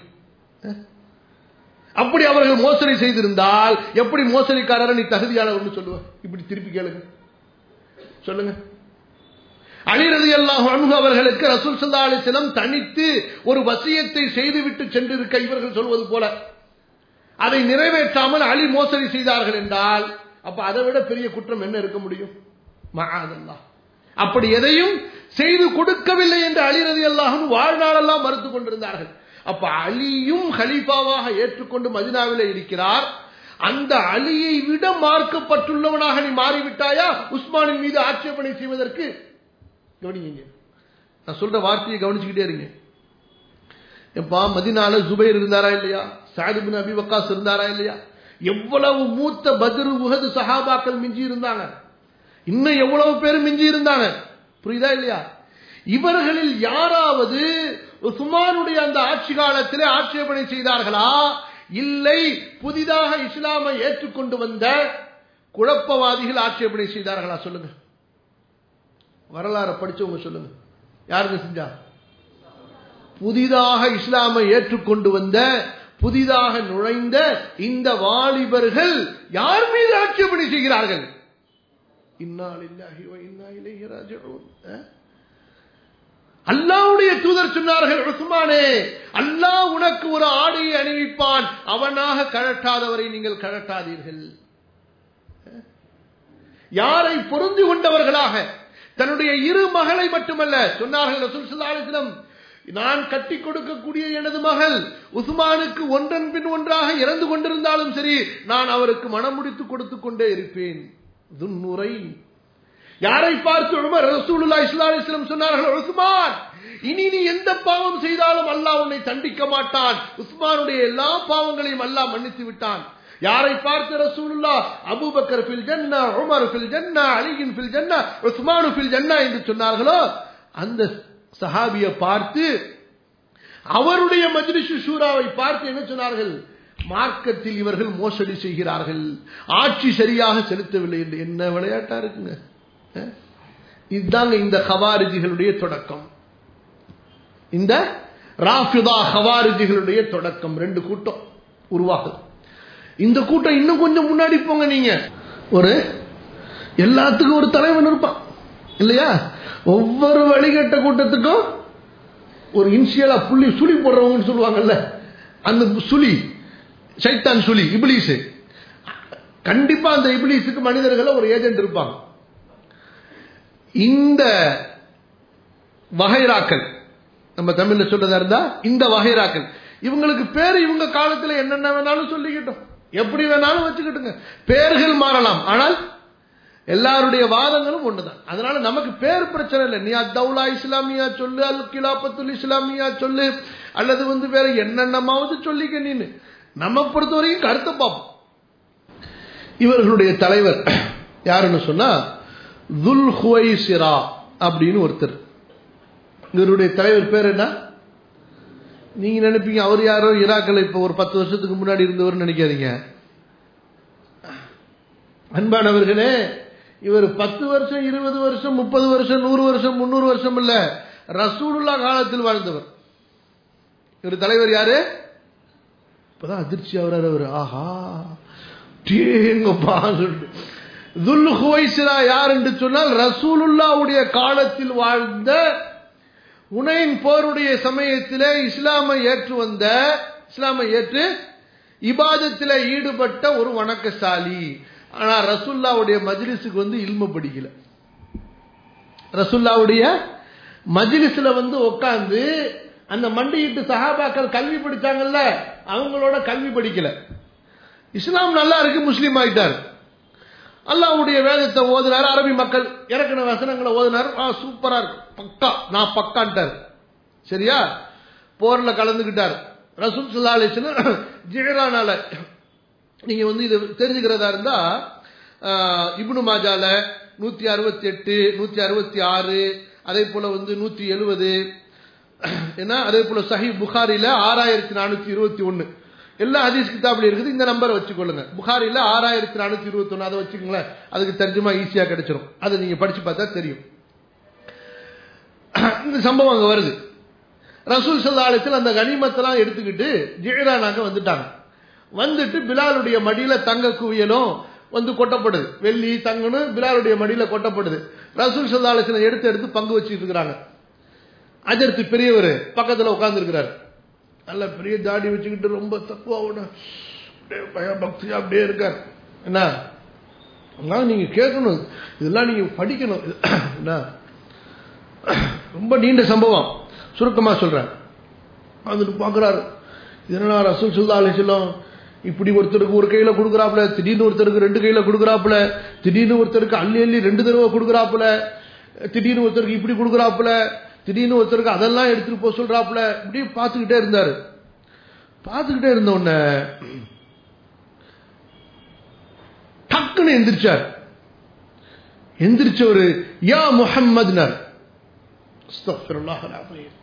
அப்படி அவர்கள் மோசடி செய்திருந்தால் எப்படி மோசடிக்காரரை நீ தகுதியானவர்னு சொல்லுவ? இப்படி திருப்பி கேளுங்க, சொல்லுங்க. அலி ரலியல்லாஹு அன்ஹு அவர்களுக்கு ரசூல் ஸல்லல்லாஹு அலைஹி வஸல்லம் தனித்து ஒரு வசியத்தை செய்துவிட்டு சென்றிருக்க இவர்கள் சொல்வது போல அதை நிறைவேற்றாமல் அலி மோசடி செய்தார்கள் என்றால் அப்ப அதை விட பெரிய குற்றம் என்ன இருக்க முடியும்? மஆதல்லாஹ். அப்படி எதையும் செய்து கொடுக்கவில்லை என்று அலி ரலியல்லாஹு அன்ஹு வாழ்நாளெல்லாம் மறுத்துக் கொண்டிருந்தார்கள். அப்ப அலியும் கலீஃபாவாக ஏற்றுக்கொண்டு மதீனாவிலே இருக்கிறார். அந்த அலியை விட மார்க்கப்பட்டுள்ளவனாக நீ மாறிவிட்டாயா உஸ்மானின் மீது ஆட்சேபனை செய்வதற்கு? கவனிங்க, நான் சொல்ற வார்த்தையை கவனிச்சுக்கிட்டே இருங்க. எப்பா, மதீனால ஜுபைர் இருந்தாரா இல்லையா? சஅத் இப்னு அபி வக்காஸ் இருந்தாரா இல்லையா? எவ்வளவு மூத்த பத்ர் உஹது சஹாபாக்கள் மிஞ்சி இருந்தாங்க, இன்னும் எவ்வளவு பேர் மிஞ்சி இருந்தாங்க. புரியுதா இல்லையா? இவர்களில் யாராவது உஸ்மானுடைய அந்த ஆட்சி காலத்திலே ஆட்சேபனை செய்தார்களா? இல்லை, புதிதாக இஸ்லாமை ஏற்றுக்கொண்டு வந்த குழப்பவாதிகள் ஆட்சேபனை செய்தார்களா? சொல்லுங்க, வரலாறு படிச்சவங்க சொல்லுங்க, யாருங்க செஞ்சா? புதிதாக இஸ்லாமை ஏற்றுக்கொண்டு வந்த, புதிதாக நுழைந்த இந்த வாலிபர்கள் யார் மீது ஆட்சேபனை செய்கிறார்கள்? இன்னா லில்லாஹி வ இன்னா இலைஹி ராஜிஊன். அல்லாஹ்வுடைய தூதர் சொன்னார்கள், உஸ்மானே, அல்லாஹ் உனக்கு ஒரு ஆடையை அணிவிப்பான், அவனாக கழட்டாதவரை நீங்கள் கழட்டாதீர்கள். யாரை பொருந்தி கொண்டவர்களாக? தன்னுடைய இரு மகளை மட்டுமல்ல சொன்னார்கள் ரசூல் ஸல்லல்லாஹு அலைஹி வஸல்லம், நான் கட்டி கொடுக்கக்கூடிய எனது மகள் உஸ்மானுக்கு ஒன்றன் பின் ஒன்றாக இறந்து கொண்டிருந்தாலும் சரி, நான் அவருக்கு மனம் முடித்து கொடுத்து கொண்டே இருப்பேன். துன்னுரை யாரை பார்த்து உமர் ரசூலுல்லாஹி ஸல்லல்லாஹு அலைஹி வஸல்லம் சொன்னார்கள், உஸ்மான், இனி நீ எந்த பாவம் செய்தாலும் அல்லாஹ் உன்னை தண்டிக்க மாட்டான். உஸ்மானுடைய எல்லா பாவங்களையும் அல்லாஹ் மன்னித்து விட்டான். யாரை பார்த்து ரசூலுல்லாஹ் அபூபக்கர் ஃபில் ஜன்னா, உமர் ஃபில் ஜன்னா, அலி ஃபில் ஜன்னா, உஸ்மான் ஃபில் ஜன்னா என்று சொன்னார்களோ, அந்த சஹாபியை பார்த்து அவருடைய மஜ்லிஸ் ஷூராவை பார்த்து என்ன சொன்னார்கள், மார்க்கத்தில் இவர்கள் மோசடி செய்கிறார்கள், ஆட்சி சரியாக செலுத்தவில்லை என்று. என்ன விளையாட்டா இருக்குங்க. இதுதாங்க இந்த ஹவாரிஜிகளுடைய தொடக்கம், இந்த ராஃபிதா ஹவாரிஜிகளுடைய தொடக்கம். ரெண்டு கூட்டம் உருவாகுது. இந்த கூட்டம் இன்னும் கொஞ்சம் முன்னாடி போங்க. நீங்க ஒரு எல்லாத்துக்கும் ஒரு தலைவன் இருப்பான் இல்லையா? ஒவ்வொரு வழிகட்ட கூட்டத்துக்கும் ஒரு இன்சியலா புள்ளி சுழி போடுறவங்கன்னு சொல்லுவாங்கல்ல, அந்த சுழி சைத்தான் சுழி இப்லீஸ். கண்டிப்பா அந்த இப்லீஸுக்கு மனிதர்கள் ஒரு ஏஜென்ட் இருப்பாங்க. இந்த வகைராக்கள், நம்ம தமிழ்ல சொல்றதா இருந்தா இந்த வகைராக்கள், இவங்களுக்கு பேரு இவங்க காலத்துல என்னென்ன வேணாலும் சொல்லிக்கிட்டோம், எப்படி வேணாலும் வச்சுக்கிட்டுங்க. பேர்கள் மாறலாம், ஆனால் எல்லாருடைய வாதங்களும் ஒண்ணுதான். அதனால நமக்கு பேர் பிரச்சனை இல்லை. நீ அத்தௌலா இஸ்லாமியா சொல்லு, அல் கிலாபத்துல் இஸ்லாமியா சொல்லு, அல்லது வந்து வேற என்னென்னமாவது சொல்லிக்க. நீனு நம்ம பொறுத்த வரைக்கும் கருத்தை பார்ப்போம். இவர்களுடைய தலைவர் யாருன்னு சொன்னா துல் ஹுவைசிரா அப்படின்னு ஒருத்தர். இவருடைய தலைவர் பேர் என்ன? நீங்க நினைப்பீங்க அவர் யாரோ ஈராக்கில் இப்ப ஒரு பத்து வருஷத்துக்கு முன்னாடி இருந்தவர் நினைக்காதீங்க. அன்பானவர்களே, இவர் பத்து வருஷம் இருபது வருஷம் முப்பது வருஷம் நூறு வருஷம் முன்னூறு வருஷம் இல்ல, ரசூலுல்லாஹ் காலத்தில் வாழ்ந்தவர். இவர் தலைவர் யாரு? இப்பதான் அதிர்ச்சி ஆகிறார் அவர். ஆஹா டேங்கப்பா சொல்லிட்டு. துல் ஹுவைசிரா யார் என்று சொன்னால் ரசூலுல்லாஹ்வுடைய காலத்தில் வாழ்ந்த, உனைன் போருடைய சமயத்திலே இஸ்லாமை ஏற்று வந்த, இஸ்லாமை ஏற்று இபாதத்தில் ஈடுபட்ட ஒரு வணக்கசாலி. ஆனா ரசூலுல்லாஹ்வுடைய மஜ்லிஸுக்கு வந்து இல்ம படிக்கல. ரசூலுல்லாஹ்வுடைய மஜ்லிஸ்ல வந்து உட்கார்ந்து அந்த மண்டியிட்டு சஹாபாக்கள் கல்வி படிச்சாங்கல்ல, அவங்களோட கல்வி படிக்கல. இஸ்லாம் நல்லா இருக்கு, முஸ்லீம் ஆயிட்டார். அல்லாஹ்வுடைய வேதத்தை ஓதினார், அரபி மக்கள் இறக்கின வசனங்களை ஓதினார், சூப்பரா இருக்கு, பக்கா, நான் பக்கான்ட்டார். சரியா? போர்ல கலந்துகிட்டார். ரசூல் ஸல்லல்லாஹு அலைஹி வஸல்லம் ஜிஹ்ரானால நீங்க வந்து இது தெரிஞ்சுக்கிறதா இருந்தா இப்னு மாஜால நூத்தி அறுபத்தி எட்டு நூத்தி அறுபத்தி ஆறு அதே போல வந்து நூத்தி எழுபது என்ன, அதே போல சஹீஹ் புகாரில ஆறாயிரத்தி நானூத்தி இருபத்தி ஒன்னு எல்லா ஹதீஸ் கிதாப்ல இருக்குது. இந்த நம்பரை வச்சுக்கொள்ளுங்க. புகாரில ஆறாயிரத்தி நானூத்தி இருபத்தி ஒன்னு அதை வச்சுக்கோங்களேன். அதுக்கு தர்ஜுமா ஈஸியா கிடைச்சிடும். அதை நீங்க படிச்சு பார்த்தா தெரியும். இந்த சம்பவம் அங்க வருது. ரசூல் ஸல்லல்லாஹு அலைஹி வஸல்லம் அந்த கனிமத்தெல்லாம் எடுத்துக்கிட்டு ஜிஹ்ரானாக வந்துட்டாங்க. வந்துட்டு பிலாலுடைய மடியில தங்க குவியலும் வந்து கொட்டப்படுது. வெள்ளி தங்கன்னு பிலாலுடைய மடியில கொட்டப்படுது. ரசூல் ஸல்லல்லாஹு அலைஹி வஸல்லம் எடுத்து எடுத்து பங்கு வச்சுட்டு இருக்கிறாங்க. அஜர்த்து பெரியவர் பக்கத்துல உட்கார்ந்து இருக்கிறார். நல்ல பெரிய தாடி வச்சுக்கிட்டு ரொம்ப தக்குவாவோட பயபக்தியா அப்படியே இருக்கார். என்ன நீங்க கேட்கணும், இதெல்லாம் நீங்க படிக்கணும். என்ன ரொம்ப நீண்ட சம்பவம், சுருக்கமா சொல்றேன். வந்துட்டு பாக்குறாரு, இதனா ரசூல் ஸல்லல்லாஹு அலைஹி வஸல்லம் இப்படி ஒருத்தருக்கு ஒரு கையில கொடுக்குறாப்புல, திடீர்னு ஒருத்தருக்கு ரெண்டு கையில கொடுக்குறாப்புல, திடீர்னு ஒருத்தருக்கு அள்ளி அள்ளி ரெண்டு தடவை கொடுக்குறாப்புல, திடீர்னு ஒருத்தருக்கு இப்படி கொடுக்குறாப்புல, திடீர்னு ஒருத்தருக்கு அதெல்லாம் எடுத்துட்டு போக சொல்றாப்புல. இப்படி பார்த்துக்கிட்டே இருந்தாரு. பார்த்துக்கிட்டே இருந்த உடனே டக்குன்னு எந்திரிச்சார். எந்திரிச்ச ஒரு யா முஹம்மத்னார். அஸ்தக்ஃபிருல்லாஹ் அல்-அஸீம்.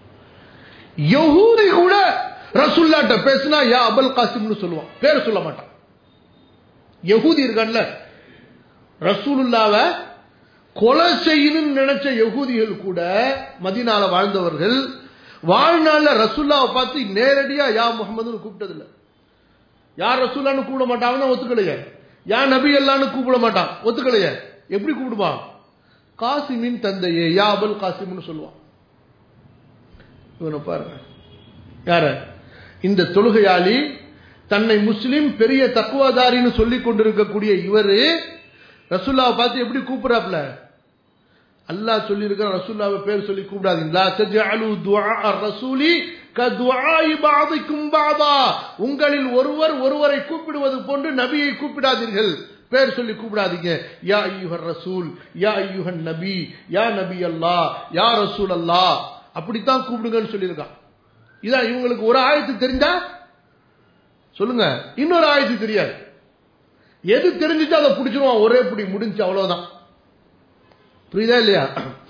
யஹூதி கூட ரசூலுல்லாஹ்ட்ட பேசினா யா அபுல் காசிம்னு சொல்லுவான், பேர் சொல்ல மாட்டான். யஹூதி இருக்கான்ல, ரசூலுல்லாஹ்வை கொலை செய்யணும்னு நினைச்ச யகூதிகள் கூட, மதீனால வாழ்ந்தவர்கள், வாழ்நாள்ல ரசூலுல்லாஹ்வை பார்த்து நேரடியா யா முஹம்மதுன்னு கூப்பிட்டதில்லை. யார் ரசூலுல்லாஹ்னு கூப்பிட மாட்டாங்கன்னா ஒத்துக்கலையே, யா நபி அல்லான்னு கூப்பிட மாட்டான், ஒத்துக்கலையே. எப்படி கூப்பிடுவான்? காசிமின் தந்தையே யா அபுல் காசிம்னு சொல்லுவான். இவனை பாருங்க, யார இந்த தொழுகையாளி, தன்னை முஸ்லிம் பெரிய தக்குவாதாரின்னு சொல்லிக் கொண்டிருக்கக்கூடிய இவரு ரசூலுல்லாஹ்வை பார்த்து எப்படி கூப்பிடுறாப்ல? அல்லாஹ் சொல்லி இருக்கிற ரசூலுல்லாஹ்வை பேர் சொல்லி கூப்பிடாதீங்க. லா தஜஅலு துஆ ar-rasuli கதுஆஇ பஅதிக்கும் பஅதா. உங்களில் ஒருவர் ஒருவரை கூப்பிடுவது போன்று நபியை கூப்பிடாதீர்கள், பேர் சொல்லி கூப்பிடாதீங்க. யா அய்யுஹர் ரசூல், யா அய்யுஹன் நபி, யா நபி அல்லாஹ், யா ரசூல் அல்லாஹ், அப்படித்தான் கூப்பிடுங்கன்னு சொல்லியிருக்கான். இதான் இவங்களுக்கு ஒரு ஆயத்து தெரிஞ்சா சொல்லுங்க, இன்னொரு ஆயத்து தெரியாது. எது தெரிஞ்சுட்டு அதை பிடிச்சிருவான், ஒரே பிடி முடிஞ்சு, அவ்வளவுதான். புரியுதா இல்லையா?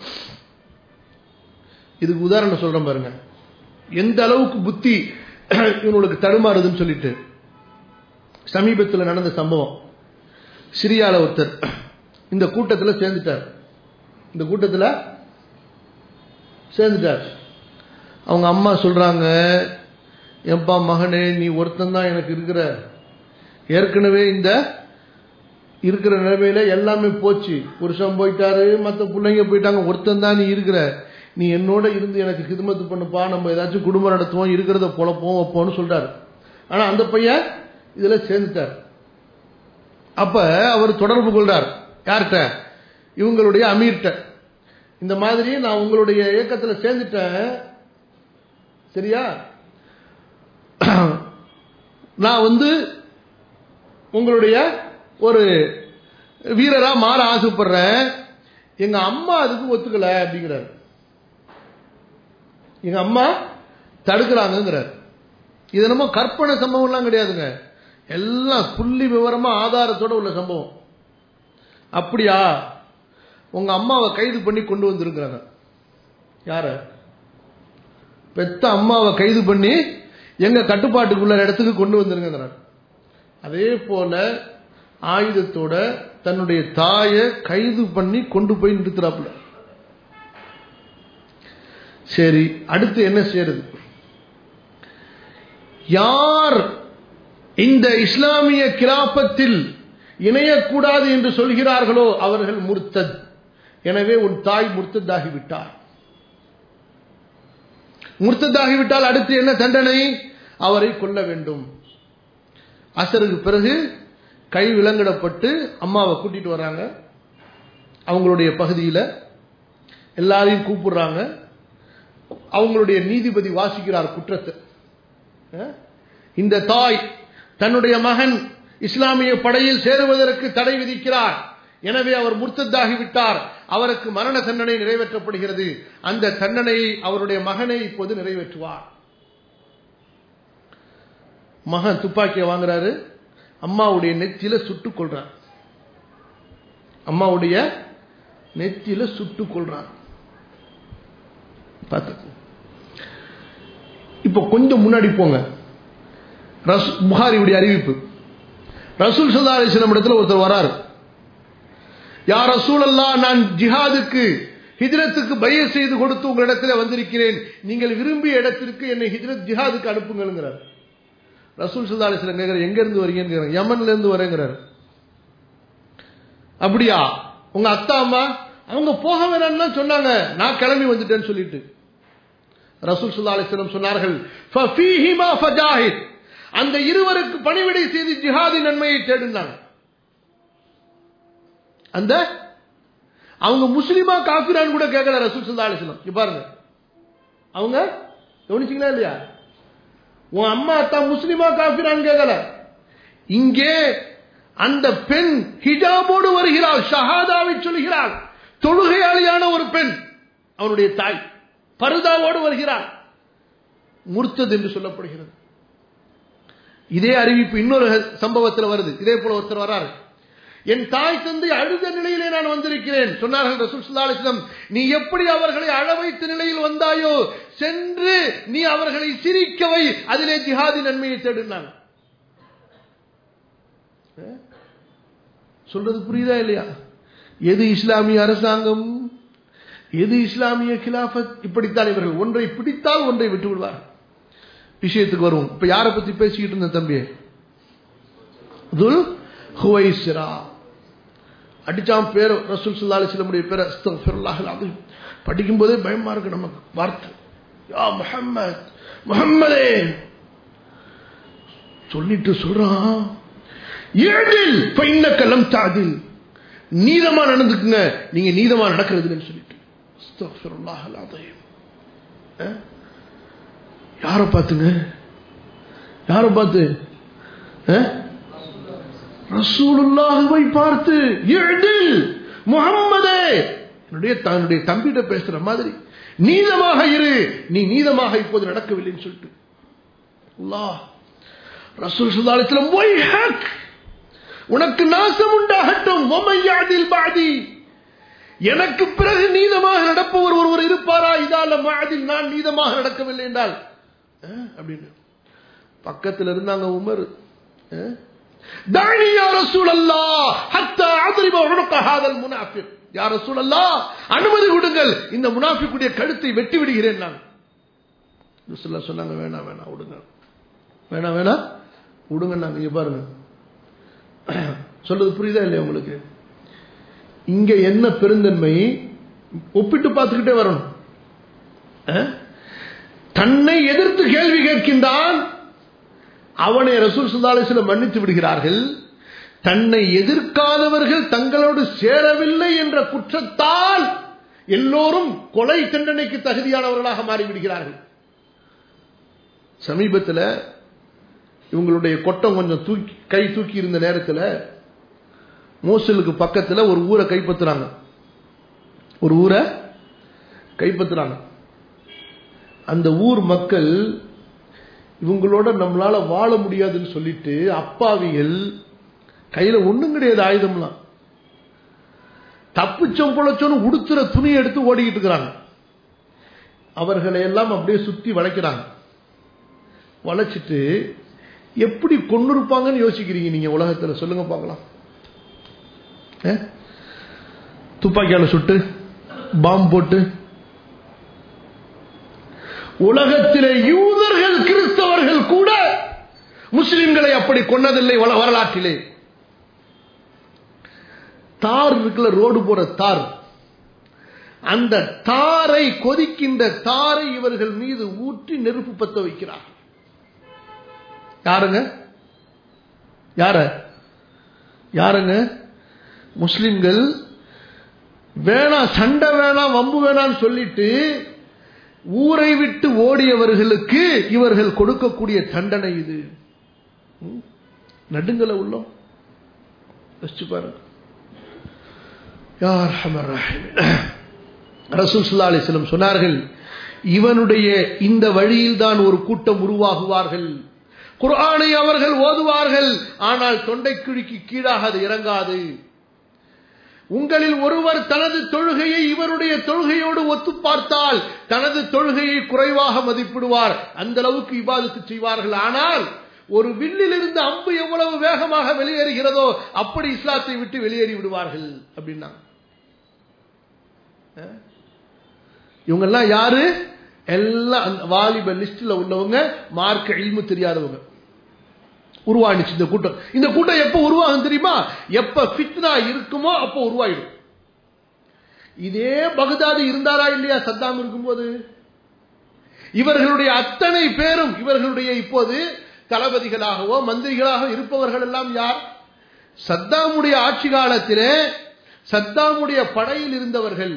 இதுக்கு உதாரணம் சொல்றேன் பாருங்க, எந்த அளவுக்கு புத்தி இவங்களுக்கு தடுமாறுதுன்னு சொல்லிட்டு. சமீபத்தில் நடந்த சம்பவம், சிரியால ஒருத்தர் இந்த கூட்டத்தில் சேர்ந்துட்டார். இந்த கூட்டத்தில் சேர்ந்துட்டார். அவங்க அம்மா சொல்றாங்க, எப்பா மகனே, நீ ஒருத்தன் தான் எனக்கு இருக்கிற, ஏற்கனவே இந்த இருக்கிற நிலைமையில எல்லாமே போச்சு, புருஷன் போயிட்டாரு, மற்ற பிள்ளைங்க போயிட்டாங்க, ஒருத்தன் தான் நீ இருக்கிற, நீ என்னோட இருந்து எனக்கு கிதுமத்து பண்ணுப்பா, நம்ம ஏதாச்சும் குடும்பம் நடத்துவோம், இருக்கிறத பொழப்போம் வைப்போம்னு சொல்றாரு. ஆனா அந்த பையன் இதுல சேர்ந்துட்டார். அப்ப அவர் தொடர்பு கொள்றார் யார்கிட்ட? இவங்களுடைய அமீர்கிட்ட. இந்த மாதிரி நான் உங்களுடைய இயக்கத்தில் சேர்ந்துட்டேன், சரியா, நான் வந்து உங்களுடைய ஒரு வீரரா மாற ஆசைப்படுறேன், எங்க அம்மா அதுக்கு ஒத்துக்கல அப்படிங்கிறார். எங்க அம்மா தடுக்கிறாங்கிறார். இது நம்ம கற்பனை சம்பவம்லாம் கிடையாதுங்க, எல்லாம் புள்ளி விவரமா ஆதாரத்தோட உள்ள சம்பவம். அப்படியா, உங்க அம்மாவை கைது பண்ணி கொண்டு வந்திருக்கிறாங்க. யார? பெத்த அம்மாவை கைது பண்ணி எங்க கட்டுப்பாட்டுக்குள்ள இடத்துக்கு கொண்டு வந்துருங்க. அதே போல ஆயுதத்தோட தன்னுடைய தாயை கைது பண்ணி கொண்டு போய் நிறுத்துறாப்புல. சரி, அடுத்து என்ன செய்யறது? யார் இந்த இஸ்லாமிய கிலாபத்தில் இணையக்கூடாது என்று சொல்கிறார்களோ அவர்கள் முர்த்தத். எனவே உன் தாய் முர்த்ததாகிவிட்டார். முர்த்ததாகிவிட்டால் அடுத்து என்ன தண்டனை? அவரை கொல்ல வேண்டும். அசருக்கு பிறகு கை விலங்கிடப்பட்டு அம்மாவை கூட்டிட்டு வர்றாங்க. அவங்களுடைய பகுதியில் எல்லாரையும் கூப்பிடுறாங்க. அவங்களுடைய நீதிபதி வாசிக்கிறார் குற்றத்தை. இந்த தாய் தன்னுடைய மகன் இஸ்லாமிய படையில் சேருவதற்கு தடை விதிக்கிறார், எனவே அவர் முர்த்ததாகிவிட்டார், அவருக்கு மரண தண்டனை நிறைவேற்றப்படுகிறது. அந்த தண்டனையை அவருடைய மகனை இப்போது நிறைவேற்றுவார். மகன் துப்பாக்கியை வாங்குறாரு, அம்மாவுடைய நெத்தியில சுட்டுக் கொள்றார். அம்மாவுடைய நெத்தியில சுட்டுக் கொள்றார். பார்த்து இப்ப கொஞ்சம் முன்னாடி போங்க. புகாரியுடைய அறிவிப்பு, ரசூல் ஸல்லல்லாஹு அலைஹி வஸல்லம் இடத்துல ஒருத்தர் வராரு. யா ரசூலல்லாஹ், நான் ஜிஹாதுக்கு ஹிஜ்ரத்துக்கு பைஅத் செய்து கொடுத்து உங்களிடத்தில் வந்திருக்கிறேன், நீங்கள் விரும்பிய இடத்திற்கு என்னை ஹிஜ்ரத் ஜிஹாதுக்கு அனுப்புங்கள்ங்கிறார். ரசூல் ஸல்லல்லாஹு அலைஹி வஸல்லம் கேக்குறாரு, எங்க இருந்து வரீங்கன்னு கேக்குறாங்க. யமன்ல இருந்து வரேங்கிறாரு. அப்படியா, உங்க அத்தா அம்மா அவங்க போக வேணாம்னு சொன்னாங்க, நான் கிளம்பி வந்துட்டேன்னு சொல்லிட்டு ரசூல் ஸல்லல்லாஹு அலைஹி வஸல்லம் சொன்னார்கள், ஃபீஹிமா ஃபஜாஹித், அந்த இருவருக்கு பணிவிடை செய்து ஜிஹாதின் நன்மையை தேடுனாங்க. அந்த அவங்க முஸ்லிமா காஃபிரான்னு கூட கேட்கல ரசூல் ஸல்லல்லாஹு அலைஹி வஸல்லம். இங்க பாருங்க, அவங்க கவனிச்சீங்களா இல்லையா? உன் அம்மா அத்தா முஸ்லிமா காஃபிரான்னு கேட்கல. இங்கே அந்த பெண் ஹிஜாபோடு வருகிறாள், ஷஹாதாவை சொல்கிறாள், தொழுகையாளியான ஒரு பெண், அவனுடைய தாய் பர்தாவோடு வருகிறாள், முர்த்தத் என்று சொல்லப்படுகிறது. இதே அறிவிப்பு இன்னொரு சம்பவத்தில் வருது. இதே போல ஒருத்தர் வராரு, என் தாய் தந்தை அழுத நிலையிலே நான் வந்திருக்கிறேன். சொன்னார்கள் ரசூல் ஸல்லல்லாஹு அலைஹி வஸல்லம், நீ எப்படி அவர்களை அழ வைத்த நிலையில் வந்தாயோ, சென்று நீ அவர்களை சிரிக்கவை, அதிலே ஜிஹாதி நன்மையை தேடுனாங்க. சொல்றது புரியுதா இல்லையா? எது இஸ்லாமிய அரசாங்கம், எது இஸ்லாமிய கிலாஃபத்? இப்படித்தான் இவர்கள் ஒன்றை பிடித்தால் ஒன்றை விட்டு விடுவார். விஷயத்துக்கு வருவோம். இப்ப யாரை பத்தி பேசிக்கிட்டு இருந்த தம்பி? துல் ஹுவைசிரா அடிச்சாம் பேர், ரசூல் ஸல்லல்லாஹு அலைஹி வஸல்லம் பேர் அஸ்தக்ஃபிருல்லாஹல் அஸீம். படிக்கும் போதே பயமா இருக்கு நமக்கு. வார்த்தை யா முஹம்மத், முஹம்மதே சொல்லிட்டு சொல்றான், ஏதில் ஃபைன்னக லம் தஅதில், நீதமா நடந்துக்குங்க, நீங்க நீதமா நடக்கிறதுன்னு சொல்லிட்டு அஸ்தக்ஃபிருல்லாஹ் அல்-அஸீம். யாரை பார்த்துங்க? யாரை பார்த்து? ரசூலுல்லாஹ்வை பார்த்து, இஅ்தில் முஹம்மதே, என்னுடைய தன்னுடைய தம்பிட்ட பேசுற மாதிரி நீதமாக இரு, நீ நீதமாக இப்போது நடக்கவில்லைன்னு சொல்லிட்டு அல்லாஹ் ரசூல் ஸல்லல்லாஹு அலைஹி வஸல்லம் வைஹக், உனக்கு நாசம் உண்டாகட்டும், வமன் யஅதில் பஅதி, எனக்கு பிறகு நீதமாக நடப்பவர் ஒருவர் இருப்பாரா? இதால மஅதில், நான் நீதமாக நடக்கவில்லை என்றால் அப்படின்னு பக்கத்தில் இருந்தாங்க உமர். தானி யா ரசூலல்லாஹ் ஹத்தா அத்ரிப உனுக ஹாதல் முனாஃபிக், யா ரசூலல்லாஹ் அனுமதி கொடுங்கள், இந்த முனாஃபிக்குடைய கழுத்தை வெட்டி விடுகிறேன் நான். ரசூலுல்லாஹ் சொன்னாங்க, வேணாம் வேணாம் விடுங்க, வேணாம் வேணாம் விடுங்க. நாங்க இங்க பாருங்க, சொல்றது புரியுதா இல்லையா உங்களுக்கு? இங்க என்ன பெருந்தன்மை ஒப்பிட்டு பார்த்துக்கிட்டே வரணும். தன்னை எதிர்த்து கேள்வி கேட்கின்றான், அவனை ரசூல் ஸல்லல்லாஹு அலைஹி வஸல்லம் மன்னித்து விடுகிறார்கள். தன்னை எதிர்க்காதவர்கள் தங்களோடு சேரவில்லை என்ற குற்றத்தால் எல்லோரும் கொலை தண்டனைக்கு தகுதியானவர்களாக மாறிவிடுகிறார்கள். சமீபத்தில் இவங்களுடைய கொட்டம் கொஞ்சம் தூக்கி கை தூக்கி இருந்த நேரத்தில் மோசலுக்கு பக்கத்தில் ஒரு ஊரை கைப்பற்றுறாங்க. ஒரு ஊரை கைப்பற்றுறாங்க. அந்த ஊர் மக்கள் இவங்களோட நம்மளால வாழ முடியாதுன்னு சொல்லிட்டு அப்பாவிகள் கையில ஒண்ணும் கிடையாது ஆயுதம்லாம், தப்புச்சம் பொழச்சோன்னு உடுத்துற துணியை எடுத்து ஓடிக்கிட்டு இருக்கிறாங்க. அவர்களை எல்லாம் அப்படியே சுத்தி வளைக்கிறாங்க. வளைச்சிட்டு எப்படி கொண்டு இருப்பாங்கன்னு யோசிக்கிறீங்க நீங்க உலகத்துல? சொல்லுங்க பார்க்கலாம். துப்பாக்கியால சுட்டு பாம்பு போட்டு. உலகத்திலே யூதர்கள் கிறிஸ்தவர்கள் கூட முஸ்லிம்களை அப்படி கொன்னதில்லை வரலாற்றிலே. தார் இருக்குல்ல, ரோடு போற தார், அந்த தாரை கொதிக்கின்ற தாரை இவர்கள் மீது ஊற்றி நெருப்பு பத்த வைக்கிறார். யாருங்க? யார யாருங்க? முஸ்லிம்கள் வேணாம், சண்டை வேணாம், வம்பு வேணான்னு சொல்லிட்டு ஊரை விட்டு ஓடியவர்களுக்கு இவர்கள் கொடுக்கக்கூடிய தண்டனை இது. நடுங்கல உள்ளோம், யோசிச்சு பாருங்க. யார் ரசூல் ஸல்லல்லாஹு அலைஹி வஸல்லம் சொன்னார்கள், இவனுடைய இந்த வழியில் தான் ஒரு கூட்டம் உருவாகுவார்கள். குர்ஆனை அவர்கள் ஓதுவார்கள், ஆனால் தொண்டைக்குழிக்கு கீழாக அது இறங்காது. உங்களில் ஒருவர் தனது தொழுகையை இவருடைய தொழுகையோடு ஒத்து பார்த்தால் தனது தொழுகையை குறைவாக மதிப்பிடுவார், அந்த அளவுக்கு இபாதத்து செய்வார்கள். ஆனால் ஒரு வில்லில் இருந்து அம்பு எவ்வளவு வேகமாக வெளியேறுகிறதோ அப்படி இஸ்லாத்தை விட்டு வெளியேறி விடுவார்கள் அப்படின்னா. இவங்கெல்லாம் யாரு? எல்லாம் வாலிப லிஸ்ட்ல உள்ளவங்க, மார்க்க இல்மு தெரியாதவங்க. உருவானிச்சு இந்த கூட்டம். இந்த கூட்டம் எப்ப உருவாகும் தெரியுமா? எப்ப ஃபித்னா இருக்குமோ அப்ப உருவாயிடும். இதே பகதாதி இருந்தாரா இல்லையா சத்தாம் இருக்கும்போது? இவர்களுடைய அத்தனை பேரும் இவர்களுடைய இப்போது தளபதிகளாகவோ மந்திரிகளாக இருப்பவர்கள் எல்லாம் யார்? சத்தாமுடைய ஆட்சி காலத்திலே சத்தாமுடைய படையில் இருந்தவர்கள்.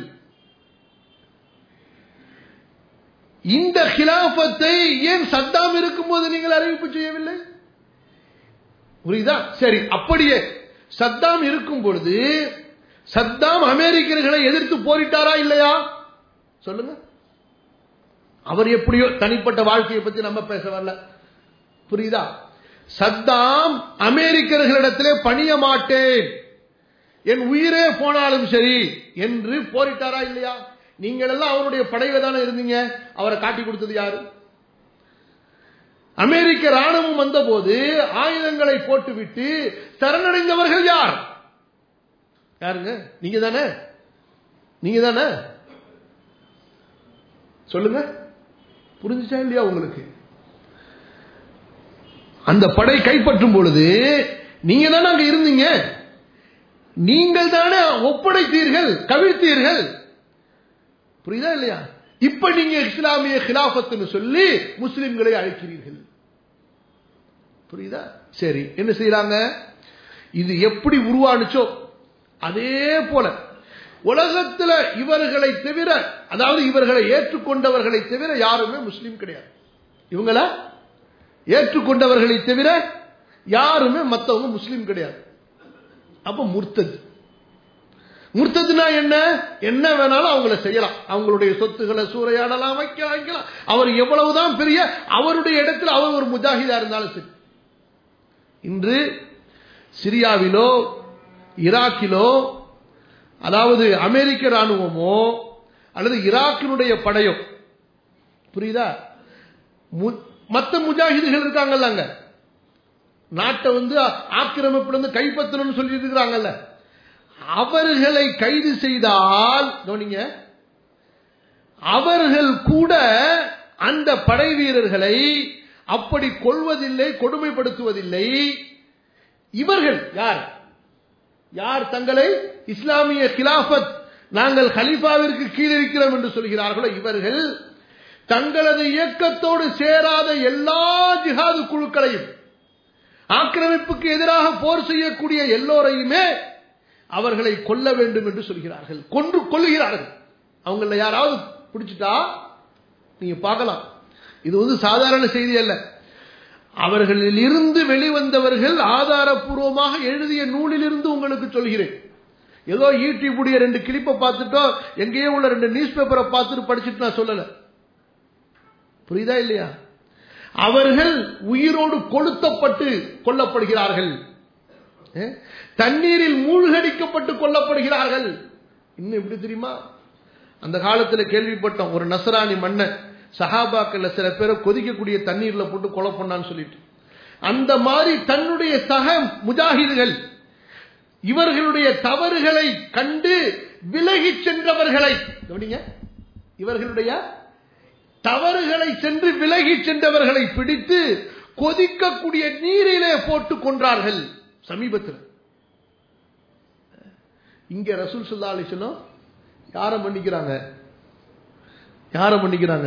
இந்த கிலாபத்தை ஏன் சத்தாம் இருக்கும்போது நீங்கள் அறிவிப்பு செய்யவில்லை? புரியுதா? சரி, அப்படியே சத்தாம் இருக்கும் பொழுது சத்தாம் அமெரிக்கர்களை எதிர்த்து போரிட்டாரா இல்லையா? சொல்லுங்க. அவர் எப்படியோ தனிப்பட்ட வாழ்க்கையை பத்தி நம்ம பேச வரல, புரியுதா? சத்தாம் அமெரிக்கர்களிடத்திலே பணிய மாட்டேன், என் உயிரே போனாலும் சரி என்று போரிட்டாரா இல்லையா? நீங்கள் எல்லாம் அவருடைய படையில தானே இருந்தீங்க. அவரை காட்டி கொடுத்தது யாரு? அமெரிக்க ராணுவம் வந்த போது ஆயுதங்களை போட்டுவிட்டு சரணடைந்தவர்கள் யார்? யாருங்க? நீங்க தானே, நீங்க தானே. சொல்லுங்க, புரிஞ்சுச்சா இல்லையா உங்களுக்கு? அந்த படை கைப்பற்றும் பொழுது நீங்க தானே அங்க இருந்தீங்க, நீங்கள் தானே ஒப்படைத்தீர்கள், கவிழ்த்தீர்கள். புரியுதா இல்லையா? இப்ப நீங்க இஸ்லாமிய கிலாபத்துன்னு சொல்லி முஸ்லிம்களை அழைக்கிறீர்கள். புரியுதா? சரி, என்ன செய்யறாங்க? இது எப்படி உருவானுச்சோ அதே போல உலகத்துல இவர்களை தவிர, அதாவது இவர்களை ஏற்றுக்கொண்டவர்களை தவிர யாருமே முஸ்லீம் கிடையாது. இவங்கள ஏற்றுக்கொண்டவர்களை தவிர யாருமே மற்றவங்க முஸ்லீம் கிடையாது. அப்ப முர்த்தத், முர்த்தத்னா என்ன? என்ன வேணாலும் அவங்கள செய்யலாம். அவங்களுடைய சொத்துக்களை சூறையாடலாம், வைக்கலாம் வைக்கலாம். அவர் எவ்வளவுதான் பெரிய, அவருடைய இடத்துல அவர் ஒரு முஜாஹிதா இருந்தாலும் சரி. இன்று சிரியாவிலோ ஈராக்கிலோ, அதாவது அமெரிக்க ராணுவமோ அல்லது ஈராக்கினுடைய படையோ, புரியுதா, மற்ற முஜாஹிதுகள் இருக்காங்கல்ல, அங்க நாட்டை வந்து ஆக்கிரமிப்பிலிருந்து கைப்பற்றணும்னு சொல்லிட்டு இருக்கிறாங்கல்ல, அவர்களை கைது செய்தால் கவனிங்க, அவர்கள் கூட அந்த படை வீரர்களை அப்படி கொள்வதில்லை, கொடுமைப்படுத்துவதில்லை. இவர்கள் யார் யார் தங்களை இஸ்லாமிய கிலாஃபத், நாங்கள் கலீஃபாவிற்கு கீழ் இருக்கிறோம் என்று சொல்கிறார்களோ, இவர்கள் தங்களது இயக்கத்தோடு சேராத எல்லா ஜிஹாது குழுக்களையும், ஆக்கிரமிப்புக்கு எதிராக போர் செய்யக்கூடிய எல்லோரையுமே அவர்களை கொல்ல வேண்டும் என்று சொல்கிறார்கள், கொன்று கொல்லுகிறார்கள். அவங்கள யாராவது பிடிச்சிட்டா நீங்க பார்க்கலாம், இது வந்து சாதாரண செய்தி அல்ல. அவர்களில் இருந்து வெளிவந்தவர்கள் ஆதாரப்பூர்வமாக எழுதிய நூலிலிருந்து உங்களுக்கு சொல்கிறேன். ஏதோ யூடியூபுடைய ரெண்டு கிளிப்பை பார்த்துட்டோ எங்கேயோ உள்ள ரெண்டு நியூஸ் பேப்பரை பார்த்துட்டு படிச்சுட்டு நான் சொல்லல, புரியுதா இல்லையா? அவர்கள் உயிரோடு கொளுத்தப்பட்டு கொல்லப்படுகிறார்கள், தண்ணீரில் மூழ்கடிக்கப்பட்டு கொல்லப்படுகிறார்கள். இன்னும் எப்படி தெரியுமா, அந்த காலத்தில் கேள்விப்பட்டோம், ஒரு நஸ்ரானி மன்னன் சஹாபாக்கள் சில பேரை கொதிக்கக்கூடிய தண்ணீர்ல போட்டு கொலை பண்ணான்னு சொல்லிட்டு, அந்த மாதிரி தன்னுடைய சக முஜாஹிதுகள் இவர்களுடைய தவறுகளை கண்டு விலகி சென்றவர்களை, கவனிங்க, இவர்களுடைய தவறுகளை சென்று விலகி சென்றவர்களை பிடித்து கொதிக்கக்கூடிய நீரிலே போட்டு கொன்றார்கள் சமீபத்தில். இங்க ரசூல் ஸல்லல்லாஹு அலைஹி வஸல்லம் யார மன்னிக்கிறாங்க? யார மன்னிக்கிறாங்க?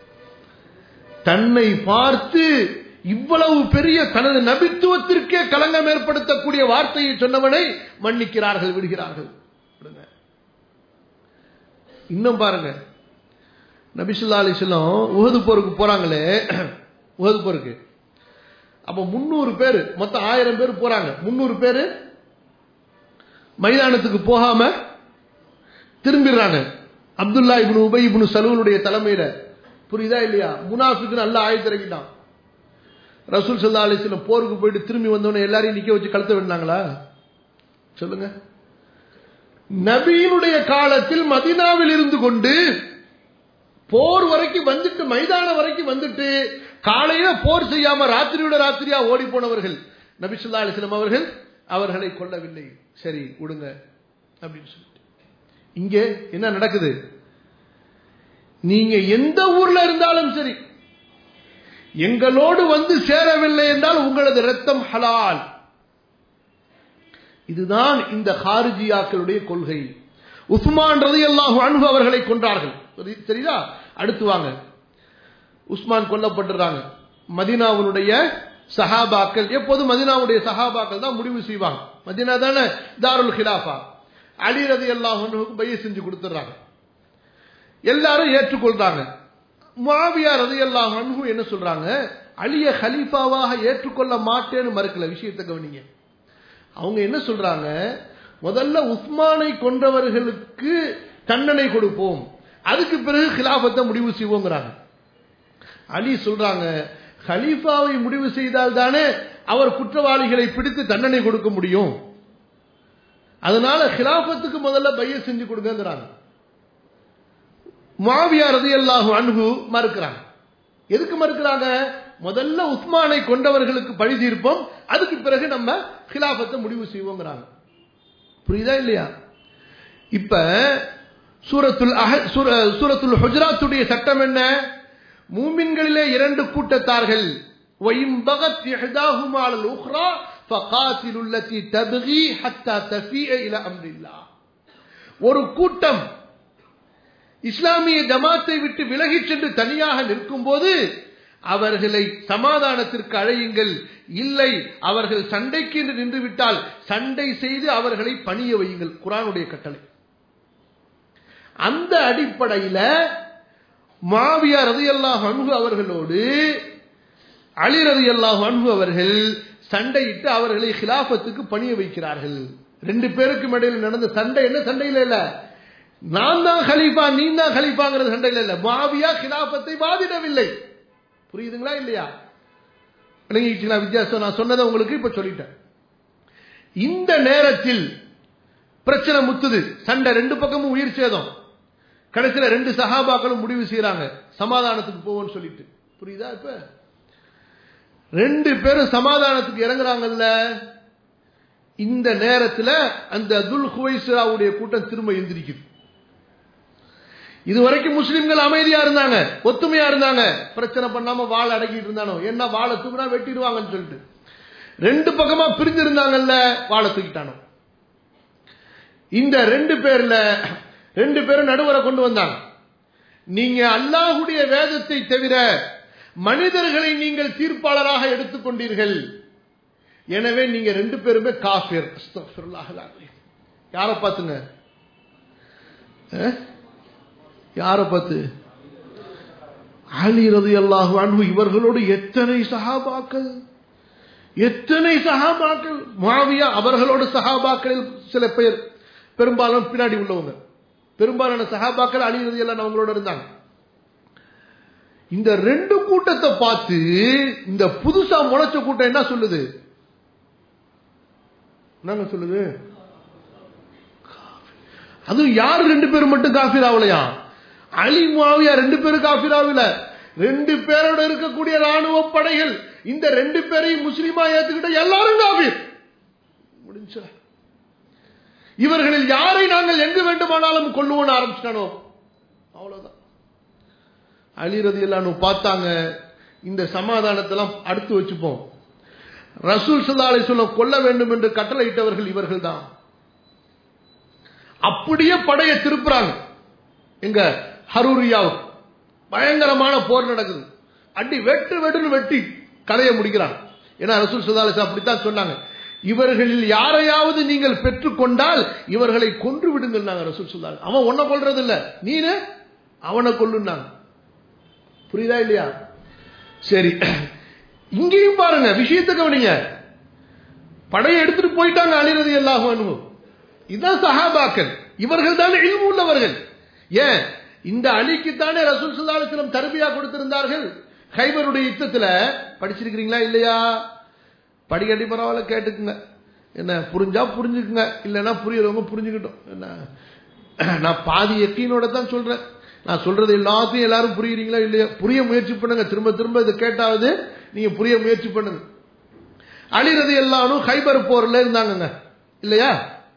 தன்னை பார்த்து இவ்வளவு பெரிய தனது நபித்துவத்திற்கே களங்கம் ஏற்படுத்தக்கூடிய வார்த்தையை சொன்னவனை மன்னிக்கிறார்கள், விடுகிறார்கள். இன்னும் பாருங்க, நபி ஸல்லல்லாஹு அலைஹி வஸல்லம் உஹது போருக்கு போறாங்களே, உஹது போருக்கு அப்ப முன்னூறு பேர், மொத்தம் ஆயிரம் பேர் போறாங்க. முன்னூறு பேர் மைதானத்துக்கு போகாம திரும்பிடுறாங்க. அப்துல்லா இப்னு உபை இப்னு சலூலுடைய தலைமையில, புரியுதா இல்லையா? முனாஃபிக் நல்ல ஆயத்திறக்கிட்டான். ரசூல் ஸல்லல்லாஹு அலைஹி வஸல்லம் போருக்கு போயிட்டு திரும்பி வந்தவன எல்லாரையும் நிக்க வச்சு கழுத்த வெட்டினாங்களா? சொல்லுங்க. நபியினுடைய காலத்தில் மதீனாவில் இருந்து கொண்டு போர் வரைக்கும் வந்துட்டு, மைதானம் வரைக்கும் வந்துட்டு, காலையில போர் செய்யாம ராத்திரியோட ராத்திரியா ஓடி போனவர்கள் நபி ஸல்லல்லாஹு அலைஹி வஸல்லம் அவர்கள் அவர்களை கொல்லவில்லை. சரி விடுங்க அப்படின்னு சொல்லிட்டு, இங்கே என்ன நடக்குது? நீங்க எந்த ஊர்ல இருந்தாலும் சரி, எங்களோடு வந்து சேரவில்லை என்றால் உங்களது ரத்தம் ஹலால். இதுதான் இந்த ஹாரிஜியாக்களுடைய கொள்கை. உஸ்மான் ரலியல்லாஹு அன்ஹு அவர்களை கொன்றார்கள், சரிதா? அடுத்து வாங்க, உஸ்மான் கொல்லப்பட்டுறாங்க. மதீனாவுடைய சஹாபாக்கள், எப்போது மதீனாவுடைய சஹாபாக்கள் தான் முடிவு செய்வாங்க. மதீனா தானே தாருல் ஹிலாஃபா. அலி ரலியல்லாஹு அன்ஹுக்கு பைஅத் செஞ்சு கொடுத்துறாங்க, எல்லாரும் ஏற்றுக்கொள்றாங்க. முஆவியா ரலியல்லாஹு அன்ஹு என்ன சொல்றாங்க? அலிய கலீஃபாவாக ஏற்றுக்கொள்ள மாட்டேன்னு மறுக்கல. விஷயத்தை கவனிங்க. அவங்க என்ன சொல்றாங்க? முதல்ல உஸ்மானை கொன்றவர்களுக்கு தண்டனை கொடுப்போம், அதுக்கு பிறகு கிலாபத்தை முடிவு செய்வோங்கிறாங்க. அலி சொல்றாங்க, கலீஃபாவை முடிவு செய்தால் தானே அவர் குற்றவாளிகளை பிடித்து தண்டனை கொடுக்க முடியும், அதனால கிலாபத்துக்கு முதல்ல பைஅத் செஞ்சு கொடுங்கங்கிறாங்க. முஆவியா ரலியல்லாஹு அன்ஹு மறுக்கிறாங்க. எதுக்கு மறுக்கிறாங்க? முதல்ல உஸ்மானை கொண்டவர்களுக்கு பழி தீர்ப்போம், அதுக்கு பிறகு நம்ம கிலாபத்தை முடிவு செய்வோங்கிறாங்க. புரியுதா இல்லையா? இப்ப சூரத்துல் சூரத்துல் ஹுஜராத்துடைய சட்டம் என்ன? மூமின்களிலே இரண்டு கூட்டத்தார்கள், வஇன் பகத் இஹ்தாஹுமா அலல் உக்ரா ஃபகாத்திலுல் லத்தி தப்கி ஹத்தா தஃபீஅ இலா அம்ரில்லாஹ். ஒரு கூட்டம் இஸ்லாமிய ஜமாத்தை விட்டு விலகி சென்று தனியாக நிற்கும் போது அவர்களை சமாதானத்திற்கு அழையுங்கள், இல்லை அவர்கள் சண்டைக்கு என்று நின்று விட்டால் சண்டை செய்து அவர்களை பணிய வையுங்கள். குர்ஆனுடைய கட்டளை. அந்த அடிப்படையில முஆவியா ரலியல்லாஹு அன்ஹு அவர்களோடு அலி ரலியல்லாஹு அன்ஹு அவர்கள் சண்டையிட்டு அவர்களை கிலாஃபத்துக்கு பணிய வைக்கிறார்கள். ரெண்டு பேருக்கும் இடையில் நடந்த சண்டை என்ன? சண்டையில இல்ல, நான் தான் கலீஃபா நீ தான் கலீஃபாங்கிற சண்டையில இல்ல, முஆவியா கிலாஃபத்தை வாதிடவில்லை. புரியுதுங்களா இல்லையா? விளங்கிட்டீங்களா வித்தியாசம்? நான் சொன்னதை உங்களுக்கு இப்ப சொல்லிட்டேன். இந்த நேரத்தில் பிரச்சனை முத்துது, சண்டை, ரெண்டு பக்கமும் உயிர் சேதம். கடைசியில ரெண்டு சஹாபாக்களும் முடிவு செய்யறாங்க சமாதானத்துக்கு போவோம்னு சொல்லிட்டு. புரியுதா? இப்ப ரெண்டு பேரும் சமாதானத்துக்கு இறங்குறாங்கல்ல, இந்த நேரத்தில் அந்த துல் ஹுவைஸிராவுடைய கூட்டம் திரும்ப எந்திரிக்குது. இதுவரைக்கும் முஸ்லிம்கள் அமைதியா இருந்தாங்க, ஒத்துமையா இருந்தாங்க, பிரச்சனை பண்ணாம வாழை அடக்கிட்டு இருந்தானோ, என்ன வாழை தூக்கினா வெட்டிடுவாங்கன்னு சொல்லிட்டு ரெண்டு பக்கமா பிரிஞ்சு இருந்தாங்கல்ல, வாழை தூக்கிட்டானோ. இந்த ரெண்டு பேர்ல ரெண்டு பேரும் நடுவரை கொண்டு வந்தாங்க. நீங்க அல்லாஹ்வுடைய வேதத்தை தவிர மனிதர்களை நீங்கள் தீர்ப்பாளராக எடுத்துக்கொண்டீர்கள், எனவே நீங்க ரெண்டு பேருமே காஃபிர். அஸ்தக்ஃபிருல்லாஹ். யாரை பார்த்துங்க? யாரை பார்த்து? அலி ரலியல்லாஹு அன்ஹு இவர்களோடு எத்தனை சஹாபாக்கள், எத்தனை சஹாபாக்கள். முஆவியா அவர்களோடு சஹாபாக்களில் சில பேர், பெரும்பாலும் பின்னாடி உள்ளவங்க, பெரும்பாலான சஹாபாக்கள் அலி ரலியல்லாஹு அவங்களோட இருந்தாங்க. இந்த ரெண்டு கூட்டத்தை பார்த்து இந்த புதுசா முளைச்ச கூட்டம் என்ன சொல்லுது? என்னங்க சொல்லுது? அது யார் ரெண்டு பேரும் மட்டும் காஃபிர் ஆகலையா? அலி முஆவியா ரெண்டு பேரும் காஃபிர் ஆகல, ரெண்டு பேரோட இருக்கக்கூடிய ராணுவ படைகள் இந்த ரெண்டு பேரையும் முஸ்லிமா ஏத்துக்கிட்ட எல்லாரும் காஃபிர். முடிஞ்சா? இவர்களில் யாரை நாங்கள் எங்கு வேண்டுமானாலும் கொல்லுவோம் ஆரம்பிச்சிட்டானோ, அவ்வளவுதான். அலி ரலியல்லாஹு அன்ஹு பார்த்தாங்க, இந்த சமாதானத்தெல்லாம் அடுத்து வச்சுப்போம், ரசூல் ஸல்லல்லாஹு அலைஹி வஸல்லம் கொல்ல வேண்டும் என்று கட்டளையிட்டவர்கள் இவர்கள் தான். அப்படியே படையை திருப்புறாங்க. எங்க ஹரூரியாவுக்கு பயங்கரமான போர் நடக்குது. அடி வெட்டு வெட்டுன்னு வெட்டி கலையை முடிக்கிறாங்க. ஏன்னா ரசூல் ஸல்லல்லாஹு அலைஹி வஸல்லம் அப்படித்தான் சொன்னாங்க, இவர்களில் யாரையாவது நீங்கள் பெற்றுக்கொண்டால் இவர்களை கொன்று விடுங்கள். நாங்க ரசூல் ஸல்லல்லாஹு அலைஹி வஸல்லம், அவன் ஒன்ன கொல்றது இல்ல, நீனு அவனை கொல்லுனாங்க. புரியுதா இல்லையா? சரி, இங்கேயும் பாருங்க, விஷயத்தை கவனிங்க. படையை எடுத்துட்டு போயிட்டாங்க அலி ரலியல்லாஹு அன்ஹு. இதுதான் சஹாபாக்கள், இவர்கள் தானே இல்மு உள்ளவர்கள். ஏன் இந்த அலிக்கு தானே ரசூல் ஸல்லல்லாஹு அலைஹி வஸல்லம் தர்பியா கொடுத்திருந்தார்கள். கைபருடைய யுத்தத்துல படிச்சிருக்கீங்களா இல்லையா? படிக்கட்டி பரவாயில்ல, கேட்டுக்குங்க. என்ன புரிஞ்சா புரிஞ்சுக்குங்க, இல்லைன்னா புரியறவங்க புரிஞ்சுக்கிட்டோம். என்ன, நான் பாதி யக்கீனோட தான் சொல்றேன். நான் சொல்றது எல்லாத்தையும் எல்லாரும் புரியுறீங்களா இல்லையா? புரிய முயற்சி பண்ணுங்க, திரும்ப திரும்ப இதை கேட்டாவது நீங்க புரிய முயற்சி பண்ணுங்க. அலி ரலியல்லாஹு அன்ஹு கைபர் போர்ல இருந்தாங்க இல்லையா?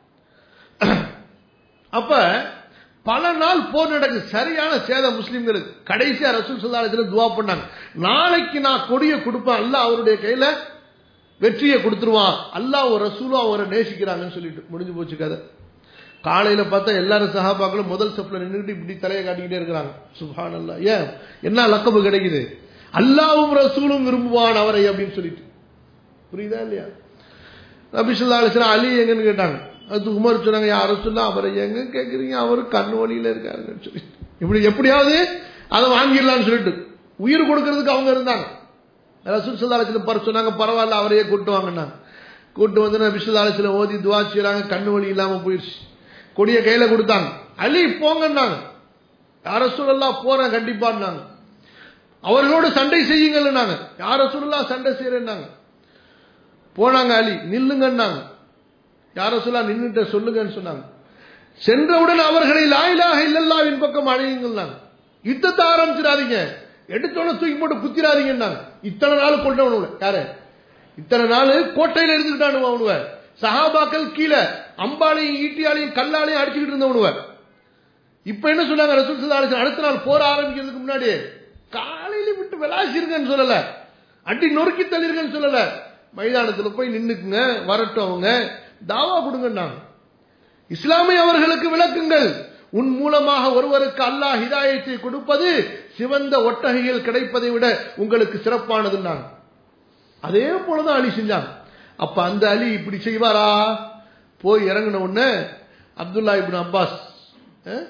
அப்ப பல நாள் போர் நடக்குது, சரியான சேதம் முஸ்லிம்களுக்கு. கடைசியா ரசூல் ஸல்லல்லாஹு அலைஹி வஸல்லம் துஆ பண்ணாங்க, நாளைக்கு நான் கொடியை கொடுப்பேன், அல்லாஹ் அவருடைய கையில வெற்றியை கொடுத்துருவான், அல்லாஹ் ஒரு ரசூலும் அவரை நேசிக்கிறாங்கன்னு சொல்லிட்டு முடிஞ்சு போச்சு கதை. காலையில பார்த்தா எல்லாரும் சஹாபாக்களும் முதல் சப்ல நின்றுட்டு இப்படி தலையை காட்டிக்கிட்டே இருக்கிறாங்க. சுப்ஹானல்லாஹ். ஏன், என்ன லக்கபு கிடைக்குது? அல்லாஹ்வும் ரசூலும் விரும்புவான் அவரை அப்படின்னு சொல்லிட்டு. புரியுதா இல்லையா? நபி ஸல்லல்லாஹு அலைஹி வஸல்லம் அலி எங்கன்னு கேட்டாங்க. அது உமர் சொன்னாங்க, யா ரசூலுல்லாஹ் அவரை எங்க கேட்குறீங்க, அவரு கண்ணு வழியில இருக்காருன்னு சொல்லி இப்படி எப்படியாவது அதை வாங்கிடலாம்னு சொல்லிட்டு உயிர் கொடுக்கறதுக்கு அவங்க இருந்தாங்க. ரசூல் ஸல்லல்லாஹு அலைஹி வஸல்லம் பர சொன்னாங்க, பரவாயில்ல அவரையே கூட்டு வாங்கன்னா. கூட்டு வந்து நபி ஸல்லல்லாஹு அலைஹி வஸல்லம் ஓதி துஆ செய்றாங்க, கண்ணு வலி இல்லாம போயிடுச்சு. கொடிய கையில கொடுத்தாங்க. அலி போங்கன்னாங்க. யா ரசூலுல்லாஹ் போறேன் கண்டிப்பான்னாங்க. அவர்களோடு சண்டை செய்யுங்கன்னாங்க. யா ரசூலுல்லாஹ் சண்டை செய்யறேன்னாங்க. போனாங்க. அலி நில்லுங்கன்னாங்க. யா ரசூலுல்லாஹ் நின்னுட்ட சொல்லுங்கன்னு சொன்னாங்க. சென்றவுடன் அவர்களை லா இலாஹ இல்லல்லாஹ்வின் பக்கம் அழையுங்கன்னாங்க. யுத்தத்தை ஆரம்பிச்சிடாதீங்க, எடுத்தோட தூக்கி போட்டு குத்திராதீங்கன்னாங்க. இத்தனை நாள் கொண்டவனுவ யாரு? இத்தனை நாள் கோட்டையில இருந்துக்கிட்டானு அவனுவ. சஹாபாக்கள் கீழே அம்பாலையும் ஈட்டியாலையும் கல்லாலையும் அடிச்சுக்கிட்டு இருந்தவனுவ. இப்ப என்ன சொன்னாங்க ரசூல் ஸல்லல்லாஹு அலைஹி வஸல்லம், அடுத்த நாள் போற ஆரம்பிக்கிறதுக்கு முன்னாடி காலையில விட்டு விளாசிருங்கன்னு சொல்லல, அடி நொறுக்கி தள்ளிருங்கன்னு சொல்லல, மைதானத்துல போய் நின்னுக்குங்க, வரட்டும் அவங்க தாவா கொடுங்கன்னாங்க. இஸ்லாமை அவர்களுக்கு விளக்குங்கள், உன் மூலமாக ஒருவருக்கு அல்லாஹ் ஹிதாயத்தை கொடுப்பது சிவந்த ஒட்டகைகள் கிடைப்பதை விட உங்களுக்கு சிறப்பானதுன்னாங்க. அதே போலதான் அலி செஞ்சாங்க. அப்ப அந்த அலி இப்படி செய்வாரா? போய் இறங்கின உடனே அப்துல்லா இப்னு அப்பாஸ்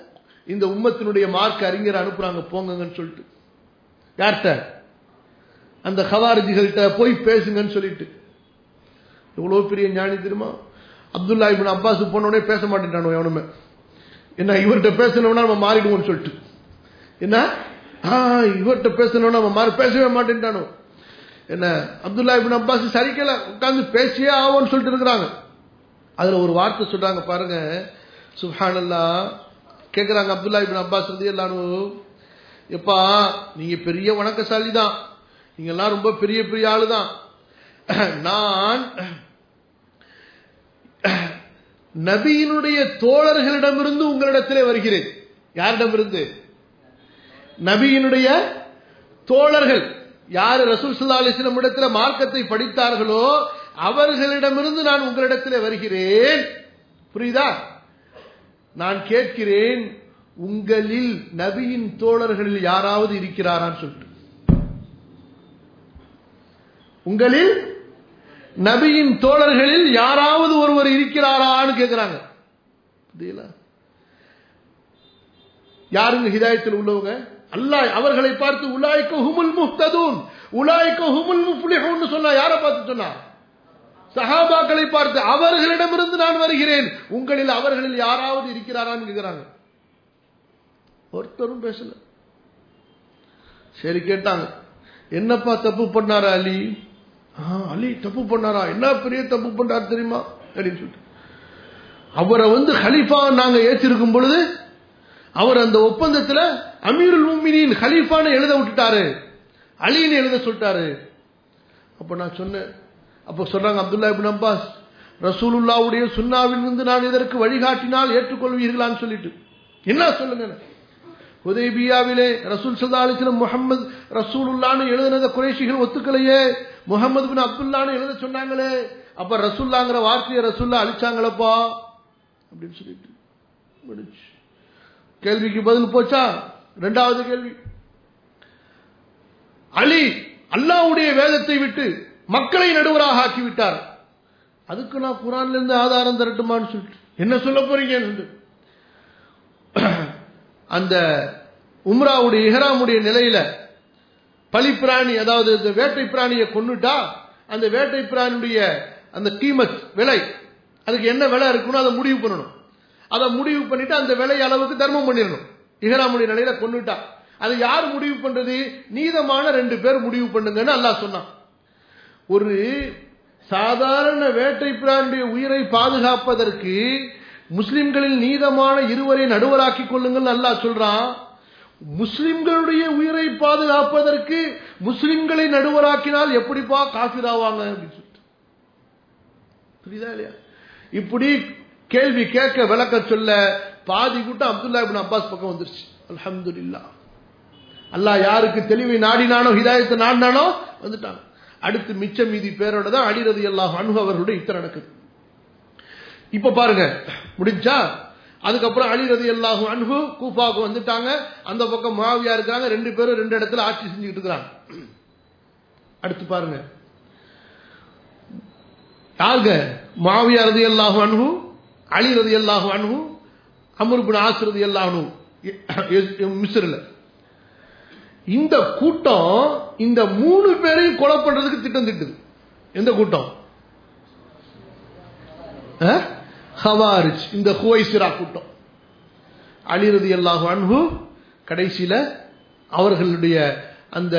இந்த உம்மத்தினுடைய மார்க்க அறிஞர் அனுப்புறாங்க போங்கன்னு சொல்லிட்டு. யார்கிட்ட? அந்த ஹவாரிஜிகள்கிட்ட போய் பேசுங்கன்னு சொல்லிட்டு. எவ்வளவு பெரிய ஞானி தெரியுமா? அப்துல்லா இப்னு அப்பாஸ் போனோடனே பேச மாட்டேன்டானோ எவனுமே. என்ன இவர்கிட்ட பேசணும்னா நம்ம மாறிடுவோம்னு சொல்லிட்டு. என்ன இவர்கிட்ட பேசணும்னா நம்ம மாறி பேசவே மாட்டேன்டானோ. என்ன அப்துல்லா இப்னு அப்பாஸ் சரிக்கல, உட்கார்ந்து பேசியே ஆவோன்னு சொல்லிட்டு இருக்கிறாங்க. அதுல ஒரு வார்த்தை சொல்றாங்க பாருங்க, சுப்ஹானல்லாஹ். கேக்குறாங்க அப்துல்லா இப்னு அப்பாஸ் ரலியல்லாஹு அன்ஹு, எப்பா நீங்க பெரிய வணக்கசாலி தான், நீங்க எல்லாம் ரொம்ப பெரிய பெரிய ஆளு தான். நான் நபியினுடைய தோழர்களிடமிருந்து உங்களிடத்திலே வருகிறேன். யாரிடமிருந்து? நபியினுடைய தோழர்கள். யார் ரசூல் ஸல்லல்லாஹு அலைஹி வஸல்லம் இடத்துல மார்க்கத்தை படித்தார்களோ அவர்களிடமிருந்து நான் உங்களிடத்திலே வருகிறேன். புரியுதா? நான் கேட்கிறேன், உங்களில் நபியின் தோழர்களில் யாராவது இருக்கிறாரான்னு சொல்லிட்டு. உங்களில் நபியின் தோழர்களில் யாராவது ஒருவர் இருக்கிறாரான்னு கேட்கிறாங்க. யாருங்க ஹிதாயத்தில் உள்ளவங்க? அல்லாஹ் அவர்களை பார்த்து உலாயிக ஹுமுல் முஹ்ததூன் உலாயிக ஹுமுல் முஃப்லிஹூன் சொன்னா. யாரை பார்த்து சொன்னா? சஹாபாக்களை பார்த்து. அவர்களிடமிருந்து நான் வருகிறேன், உங்களில் அவர்களில் யாராவது இருக்கிறாரான்னு கேட்கிறாங்க. ஒருத்தரும் பேசல. சரி கேட்டாங்க, என்னப்பா தப்பு பண்ணாரா அலி? அலி தப்பு பண்ணாரா? என்ன பெரிய தப்பு பண்ணார் தெரியுமா அப்படின்னு சொல்லிட்டு. அவரை வந்து ஹலீஃபா நாங்க ஏற்றிருக்கும் பொழுது அவர் அந்த ஒப்பந்தத்துல அமீருல் முஃமினீன் ஹலீஃபான்னு எழுத விட்டுட்டாரு, அலின்னு எழுத சொல்லிட்டாரு. அப்ப நான் சொன்னேன், அப்ப சொல்றாங்க அப்துல்லா இப்னு அப்பாஸ், ரசூலுல்லாஹ்வுடைய சுன்னாவில் இருந்து நான் இதற்கு வழிகாட்டினால் ஏற்றுக்கொள்வீர்களான்னு சொல்லிட்டு. என்ன சொல்லுங்க? ஹுதைபியாவிலே ரசூல் ஸல்லல்லாஹு அலைஹி வஸல்லம் முஹம்மது ரசூலுல்லாஹ்னு எழுதினத குறைஷிகள் ஒத்துக்கலையே, முஹம்மது பின் அப்துல்லாஹ்னு எழுத சொன்னாங்களே, அப்ப ரசூலுல்லாஹ்ங்கற வார்த்தையை ரசூலுல்லாஹ் அழிச்சாங்களப்பா அப்படின்னு சொல்லிட்டு முடிச்சு. கேள்விக்கு பதில் போச்சா? இரண்டாவது கேள்வி, அலி அல்லாஹ்வுடைய வேதத்தை விட்டு மக்களை நடுவராக ஆக்கிவிட்டார், அதுக்கு நான் குர்ஆன்ல இருந்து ஆதாரம் தரட்டுமான்னு சொல்லிட்டு. என்ன சொல்ல போறீங்க? அந்த உம்ராவுடைய இஹ்ராமுடைய நிலையில பலிப்பிராணி, அதாவது இந்த வேட்டை பிராணியை கொன்னுட்டா அந்த வேட்டை பிராணியுடைய அந்த கீமத் விலை, அதுக்கு என்ன விலை இருக்குன்னு அதை முடிவு பண்ணணும். அதை முடிவு பண்ணிட்டு அந்த விலை அளவுக்கு தர்மம் பண்ணிடணும். இஹ்ராமுடைய நிலையில கொன்னுட்டா அதை யார் முடிவு பண்றது? நீதமான ரெண்டு பேர் முடிவு பண்ணுங்கன்னு அல்லாஹ் சொன்னான். ஒரு சாதாரண வேட்டை பிராணியுடைய உயிரை பாதுகாப்பதற்கு முஸ்லிம்களில் நீதமான இருவரை நடுவராக்கி கொள்ளுங்கள் அல்லாஹ் சொல்றான். முஸ்லிம்களுடைய உயிரை பாதுகாப்பதற்கு முஸ்லிம்களை நடுவராக்கினால் எப்படிப்பா காஃபிராவாங்க அப்படின்னு சொல்லிட்டு. புரியுதா இல்லையா? இப்படி கேள்வி கேட்க விளக்க சொல்ல பாதி கூட்டம் அப்துல்லா இப்னு அப்பாஸ் பக்கம் வந்துருச்சு. அல்ஹம்துலில்லாஹ், அல்லாஹ் யாருக்கு தெளிவை நாடினானோ ஹிதாயத்தை நாடினானோ வந்துட்டாங்க. அடுத்து மிச்ச மீதி பேரோட தான் அலி ரலியல்லாஹு அன்ஹு அவர்களுடைய யுத்தம் நடக்குது. இப்ப பாருங்க முடிஞ்சா. அதுக்கப்புறம் அலி ரலியல்லாஹு அன்ஹு கூஃபாவுக்கு வந்துட்டாங்க. அந்த பக்கம் முஆவியா இருக்காங்க. ரெண்டு பேரும் ரெண்டு இடத்துல ஆட்சி செஞ்சுட்டு இருக்காங்க. அடுத்து பாருங்க, யாருங்க? முஆவியா ரலியல்லாஹு அன்ஹு, அலி ரலியல்லாஹு அன்ஹு, அம்ர் இப்னு ஆஸ் ரலியல்லாஹு அன்ஹு மிஸ்ர்ல. இந்த கூட்டம் இந்த மூணு பேரையும் கொலை பண்றதுக்கு திட்டம் திட்டுது. எந்த கூட்டம்? ஹவாரிஜ், இந்த ஹுவைசிரா கூட்டம். அலி ரலியல்லாஹு அன்ஹு கடைசியில அவர்களுடைய அந்த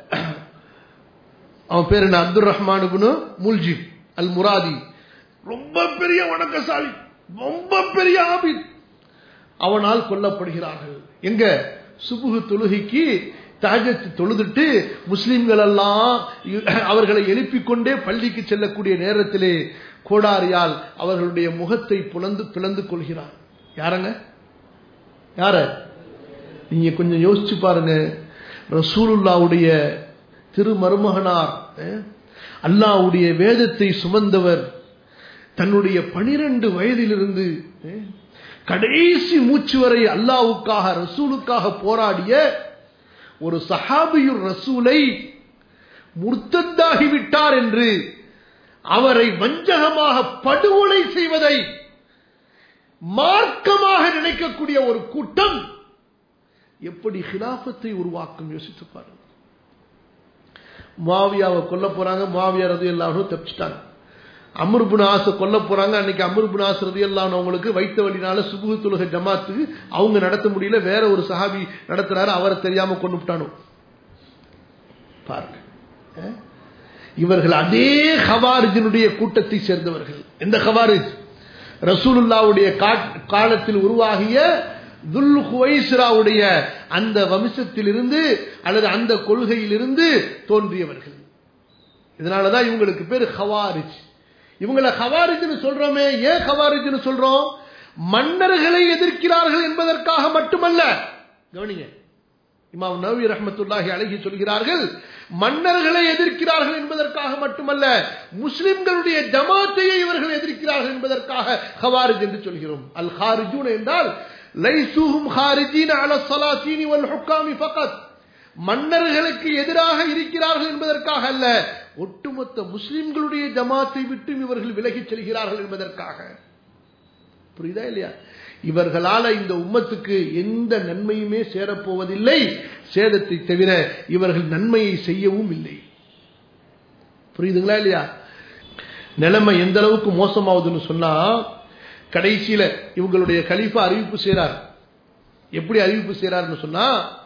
அவன் பேர் என்ன, அப்துர் ரஹ்மான் இப்னு முல்ஜிம் அல் முராதி, ரொம்ப பெரிய வணக்கசாலி, ரொம்ப பெரிய ஆபித், அவனால் கொல்லப்படுகிறார்கள். எங்க? சுபுஹ் தொழுகைக்கு தஹஜ்ஜத் தொழுதுட்டு முஸ்லிம்கள் எல்லாம் அவர்களை எழுப்பிக் கொண்டே பள்ளிக்கு செல்லக்கூடிய நேரத்திலே கோடாரியால் அவர்களுடைய முகத்தை புலந்து பிளந்து கொள்கிறார். யாரங்க? யார? நீங்க கொஞ்சம் யோசிச்சு பாருங்க. ரசூலுல்லாஹ்வுடைய திருமருமகனார், அல்லாஹ்வுடைய வேதத்தை சுமந்தவர், தன்னுடைய பனிரெண்டு வயதிலிருந்து கடைசி மூச்சு வரை அல்லாஹ்வுக்காக ரசூலுக்காக போராடிய ஒரு சஹாபியுர் ரசூலை முர்த்தத்தாகிவிட்டார் என்று அவரை வஞ்சகமாக படுகொலை செய்வதை மார்க்கமாக நினைக்கக்கூடிய ஒரு கூட்டம் எப்படி ஹிலாஃபத்தை உருவாக்கும் யோசித்து பாருங்க. முஆவியாவை கொல்ல போறாங்க, முஆவியா ரலியல்லாஹு அன்ஹு தப்பிச்சிட்டாங்க. அம்ர் இப்னு ஆஸ் கொல்ல போறாங்க, அன்னைக்கு அம்ர் இப்னு ஆஸ் ரலியல்லாஹு அன்ஹு அவங்களுக்கு வைத்த வழினால சுபஹ் தொழுகை ஜமாத்து அவங்க நடத்த முடியல, வேற ஒரு சஹாபி நடத்துறாரு, அவரை தெரியாம கொன்னுட்டானோ பாருங்க. இவர்கள் அதே ஹவாரிஜினுடைய கூட்டத்தை சேர்ந்தவர்கள். எந்த ஹவாரிஜ்? ரசூலுல்லாஹ்வுடைய காலத்தில் உருவாகிய துல் ஹுவைஸ்ராவுடைய அந்த வம்சத்திலிருந்து அல்லது அந்த கொள்கையிலிருந்து தோன்றியவர்கள். இதனாலதான் இவங்களுக்கு பேர் ஹவாரிஜ். இவங்களை ஹவாரிஜ்னு சொல்றோமே, ஏன் ஹவாரிஜ்னு சொல்றோம்? மன்னர்களை எதிர்க்கிறார்கள் என்பதற்காக மட்டுமல்ல. கவனிங்க, இமாம் நவவி ரஹ்மத்துல்லாஹி அலைஹி சொல்கிறார்கள், மன்னர்களை எதிர்க்கிறார்கள் என்பதற்காக மட்டுமல்ல, முஸ்லிம்களுடைய ஜமாத்தையை இவர்கள் எதிர்க்கிறார்கள் என்பதற்காக ஹவாரிஜ் என்று சொல்கிறோம். அல் ஹாரிஜூன் என்றால் லைஸூஹும் ஹாரிஜீன அலா ஸலாத்தீனி வல் ஹுக்காமி ஃபகத், மன்னர்களுக்கு எதிராக இருக்கிறார்கள் என்பதற்காக அல்ல, ஒட்டுமொத்த முஸ்லிம்களுடைய ஜமாத்தை விட்டு இவர்கள் விலகிச் செல்கிறார்கள் என்பதற்காக. புரியுதா இல்லையா? இவர்களால இந்த உம்மத்துக்கு எந்த நன்மையுமே சேரப்போவதில்லை, சேதத்தை தவிர இவர்கள் நன்மையை செய்யவும் இல்லை. புரியுதுங்களா இல்லையா? நிலைமை எந்த அளவுக்கு மோசமாவதுன்னு சொன்னா, கடைசியில இவங்களுடைய கலீஃபா அறிவிப்பு செய்றார். எப்படி அறிவிப்பு செய்றார்னு சொன்னா,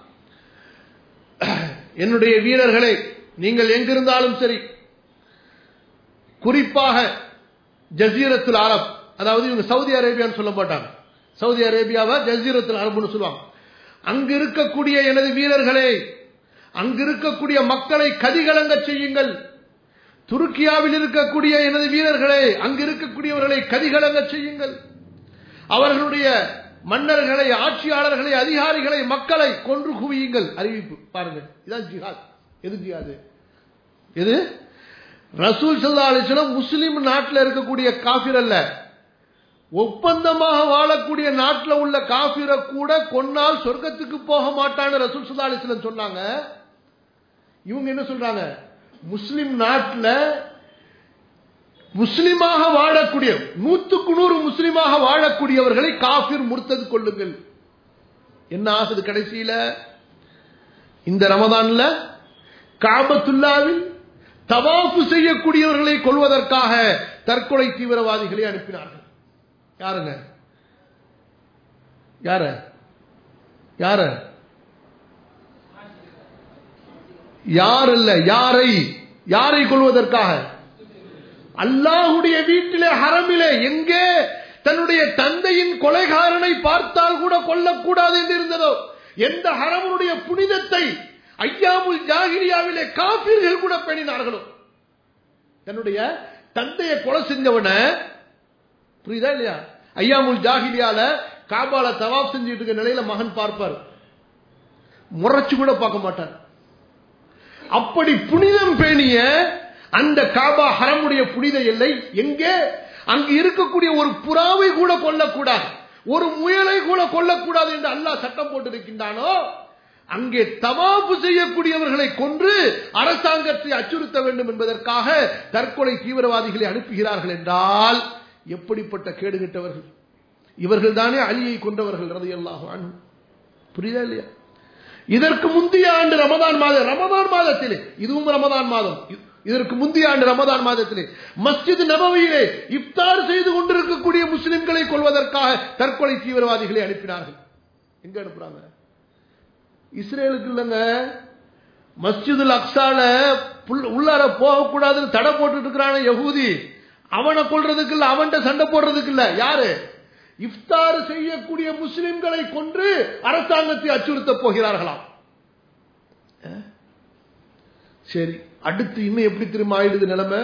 என்னுடைய வீரர்களை நீங்கள் எங்கிருந்தாலும் சரி, குறிப்பாக ஜசீரத்துல் அரப், அதாவது இவங்க சவுதி அரேபியான்னு சொல்ல மாட்டாங்க, சவுதி அரேபியாவை ஜசீரத்துல் அரபுன்னு சொல்லுவாங்க. அங்கு இருக்கக்கூடிய எனது வீரர்களை, அங்கு இருக்கக்கூடிய மக்களை கதிகலங்க செய்யுங்கள். துருக்கியாவில் இருக்கக்கூடிய எனது வீரர்களை, அங்கு இருக்கக்கூடியவர்களை கதிகலங்க செய்யுங்கள். அவர்களுடைய மன்னர்களை, ஆட்சியாளர்களை, அதிகாரிகளை, மக்களை கொன்று குவியுங்கள். அறிவிப்பு பாருங்க, இதான் ஜிஹாத். எது ஜிஹாது? எது? ரசூல் ஸல்லல்லாஹு அலைஹி வஸல்லம் முஸ்லிம் நாட்டில் இருக்கக்கூடிய காஃபிர் அல்ல, ஒப்பந்தமாக வாழக்கூடிய நாட்டில் உள்ள காஃபிரை கூட கொன்னால் சொர்க்கத்துக்கு போக மாட்டான்னு ரசூல் ஸல்லல்லாஹு அலைஹி வஸல்லம் சொன்னாங்க. இவங்க என்ன சொல்றாங்க? முஸ்லிம் நாட்டில் முஸ்லிமாக வாழக்கூடிய, நூத்துக்கு நூறு முஸ்லிமாக வாழக்கூடியவர்களை காஃபிர் முர்த்தது கொள்ளுங்கள். என்ன ஆகுது கடைசியில? இந்த ரமதான்ல காபத்துல்லாவில் தவாஃப் செய்யக்கூடியவர்களை கொல்வதற்காக தற்கொலை தீவிரவாதிகளை அனுப்பினார்கள். யாருங்க? யார யார யாரல்ல, யாரை யாரை கொள்வதற்காக? அல்லாஹ்வுடைய வீட்டிலே, ஹரமிலே, எங்கே தன்னுடைய தந்தையின் கொலைகாரனை பார்த்தால் கூட கொல்லக்கூடாது என்று இருந்ததோ, எந்த ஹரமுடைய புனிதத்தை ஐயாமுல் ஜாஹிலியாவிலே காஃபிர்கள் கூட பேணினார்களோ, தன்னுடைய தந்தையை கொலை செஞ்சவன, புரியுதா இல்லையா? ஐயாமுல் ஜாஹிலியால காபால தவாப் செஞ்சுட்டு இருக்க நிலையில மகன் பார்ப்பார், முறைச்சு கூட பார்க்க மாட்டார். அப்படி புனிதம் பேணிய அந்த காபா ஹரமுடைய புனித எல்லை எங்கே? அங்கு இருக்கக்கூடிய ஒரு புறாவை கூட கொல்லக்கூடாது, ஒரு முயலை கூட கொல்லக்கூடாது என்று அல்லாஹ் சட்டம் போட்டிருக்கின்றானோ, அங்கே தவாஃப் செய்யக்கூடியவர்களை கொன்று அரசாங்கத்தை அச்சுறுத்த வேண்டும் என்பதற்காக தற்கொலை தீவிரவாதிகளை அனுப்புகிறார்கள் என்றால் எப்படிப்பட்ட கேடுகட்டவர்கள் இவர்கள்! தானே அலியை கொண்டவர்கள் ரலியல்லாஹு அன்ஹு. புரியுதா இல்லையா? இதற்கு முந்தைய ஆண்டு ரமதான் மாதம், ரமதான் மாதத்திலே, இதுவும் ரமதான் மாதம், இதற்கு முந்தைய ஆண்டு ரமதான் மாதத்திலே மஸ்ஜித் நபவியிலே இஃப்தார் செய்து கொண்டிருக்கக்கூடிய முஸ்லிம்களை கொள்வதற்காக தற்கொலை தீவிரவாதிகளை அனுப்பினார்கள். எங்க அனுப்புறாங்க? இஸ்ரேலுக்கு இல்லங்க, மஸ்ஜிதுல் அக்ஸால உள்ளார போகக்கூடாதுன்னு தடை போட்டு இருக்கிறான யகூதி, அவனை கொள்றதுக்கு இல்ல, அவன்கிட்ட சண்டை போடுறதுக்கு இல்ல. யாரு? இஃப்தார் செய்யக்கூடிய முஸ்லிம்களை கொன்று அரசாங்கத்தை அச்சுறுத்த போகிறார்களாம். சரி, அடுத்து இன்னும் எப்படி திரும்ப ஆயிடுது நிலைமை?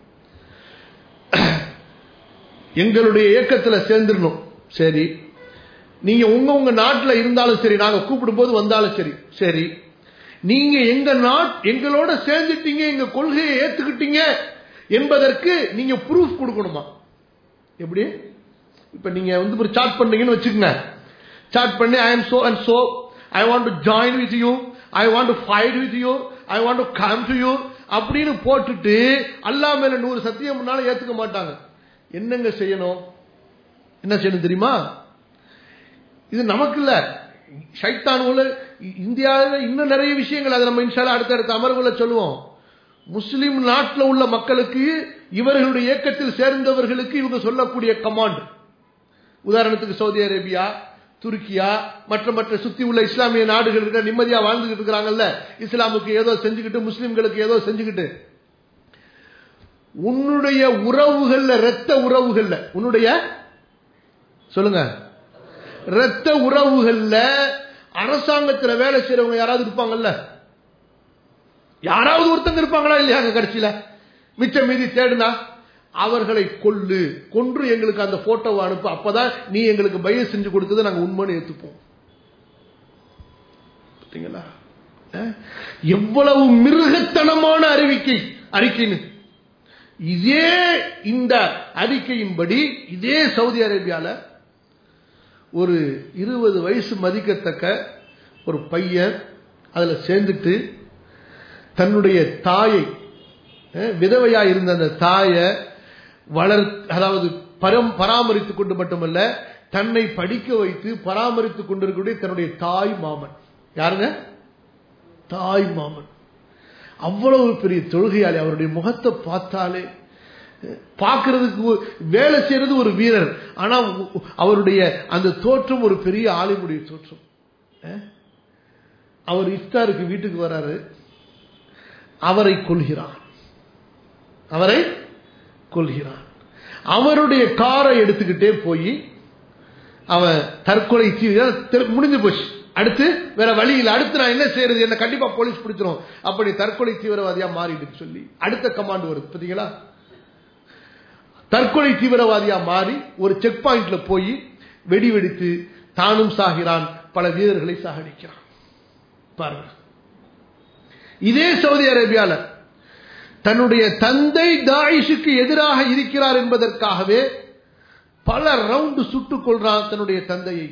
எங்களுடைய இயக்கத்தில் சேர்ந்துடணும். சரி, நீங்க உங்க உங்க நாட்டில் இருந்தாலும் சரி, நாங்க கூப்பிடும் போது வந்தாலும் சரி, சரி, நீங்க எங்க நாட் எங்களோட சேர்ந்துட்டீங்க, எங்க கொள்கையை ஏத்துக்கிட்டீங்க என்பதற்கு நீங்க ப்ரூஃப் கொடுக்கணுமா? எப்படி? இப்ப நீங்க வந்து ஒரு சாட் பண்ணீங்கன்னு வச்சுக்கோங்க, சாட் பண்ணி I am so and so, I want to join with you, I want to fight with you, I want to come to you அப்படின்னு போட்டுட்டு அல்லாஹ் மேல நூறு சத்தியம் முன்னால ஏத்துக்க மாட்டாங்க. என்னங்க செய்யணும்? என்ன செய்யணும் தெரியுமா? இது நமக்கு இல்ல, ஷைத்தான் இந்தியாவில் இன்னும் நிறைய விஷயங்கள் அதை நம்ம இன்ஷா அல்லாஹ் அடுத்தடுத்த அமர்வுல சொல்லுவோம். முஸ்லிம் நாட்டில் உள்ள மக்களுக்கு இவர்களுடைய இயக்கத்தில் சேர்ந்தவர்களுக்கு இவங்க சொல்லக்கூடிய கமாண்ட், உதாரணத்துக்கு சவுதி அரேபியா, துருக்கியா, மற்ற மற்ற சுத்தி உள்ள இஸ்லாமிய நாடுகள் நிம்மதியா வாழ்ந்துகிட்டு இருக்கிறாங்கல்ல, இஸ்லாமுக்கு ஏதோ செஞ்சுக்கிட்டு முஸ்லிம்களுக்கு ஏதோ செஞ்சுக்கிட்டு, உன்னுடைய உறவுகள்ல இரத்த உறவுகள்ல உன்னுடைய சொல்லுங்க இரத்த உறவுகள்ல அரசாங்கத்தில் வேலை செய்யறவங்க யாராவது இருப்பாங்கல்ல, யாராவது ஒருத்தங்க இருப்பாங்களா இல்லையாங்க? கடைசியில மிச்சம் மீதி தேடுனா அவர்களை கொல்லு, கொன்று எங்களுக்கு அந்த போட்டோவை அனுப்பு, அப்பதான் நீ எங்களுக்கு பைய செஞ்சு கொடுத்தது நாங்க உண்மைன்னு ஏத்துப்போம். பார்த்தீங்களா எவ்வளவு மிருகத்தனமான அறிவிக்கை அறிக்கைன்னு. இதே இந்த அறிக்கையின்படி இதே சவுதி அரேபியால ஒரு இருபது வயசு மதிக்கத்தக்க ஒரு பையன் அதுல சேர்ந்துட்டு தன்னுடைய தாயை, விதவையா இருந்த அந்த தாயை வளர் அதாவது பராமரித்துக் கொண்டு மட்டுமல்ல, தன்னை படிக்க வைத்து பராமரித்துக் கொண்டிருக்கக்கூடிய தன்னுடைய தாய் மாமன். யாருங்க? தாய் மாமன். அவ்வளவு பெரிய தொழுகையாளி. அவருடைய முகத்தை பார்த்தாலே பார்க்கிறதுக்கு வேலை செய்யறது ஒரு வீரர், ஆனா அவருடைய அந்த தோற்றம் ஒரு பெரிய ஆலிமுடைய தோற்றம். அவர் இஃப்தாருக்கு வீட்டுக்கு வராரு, அவரை கொல்கிறான் அவரை கொல்கிறான் அவருடைய காரை எடுத்துக்கிட்டே போய் அவன் தற்கொலை முடிஞ்சு போச்சு. அடுத்து வேற வழி இல்லை, அடுத்து நான் என்ன செய்யறது, என்ன கண்டிப்பா போலீஸ் பிடிச்சிரும், அப்படி தற்கொலை தீவிரவாதியா மாறிட்டு சொல்லி அடுத்த கமாண்ட் வருது. பாத்தீங்களா? தற்கொலை தீவிரவாதியா மாறி ஒரு செக் பாயிண்ட்ல போய் வெடி வெடித்து தானும் சாகிறான், பல வீரர்களை சாகடிக்கிறான். பாருங்க, இதே சவுதி அரேபியால தன்னுடைய தந்தை தாயிஷுக்கு எதிராக இருக்கிறார் என்பதற்காகவே பல ரவுண்டு சுட்டுக் கொள்றான் தன்னுடைய தந்தையை.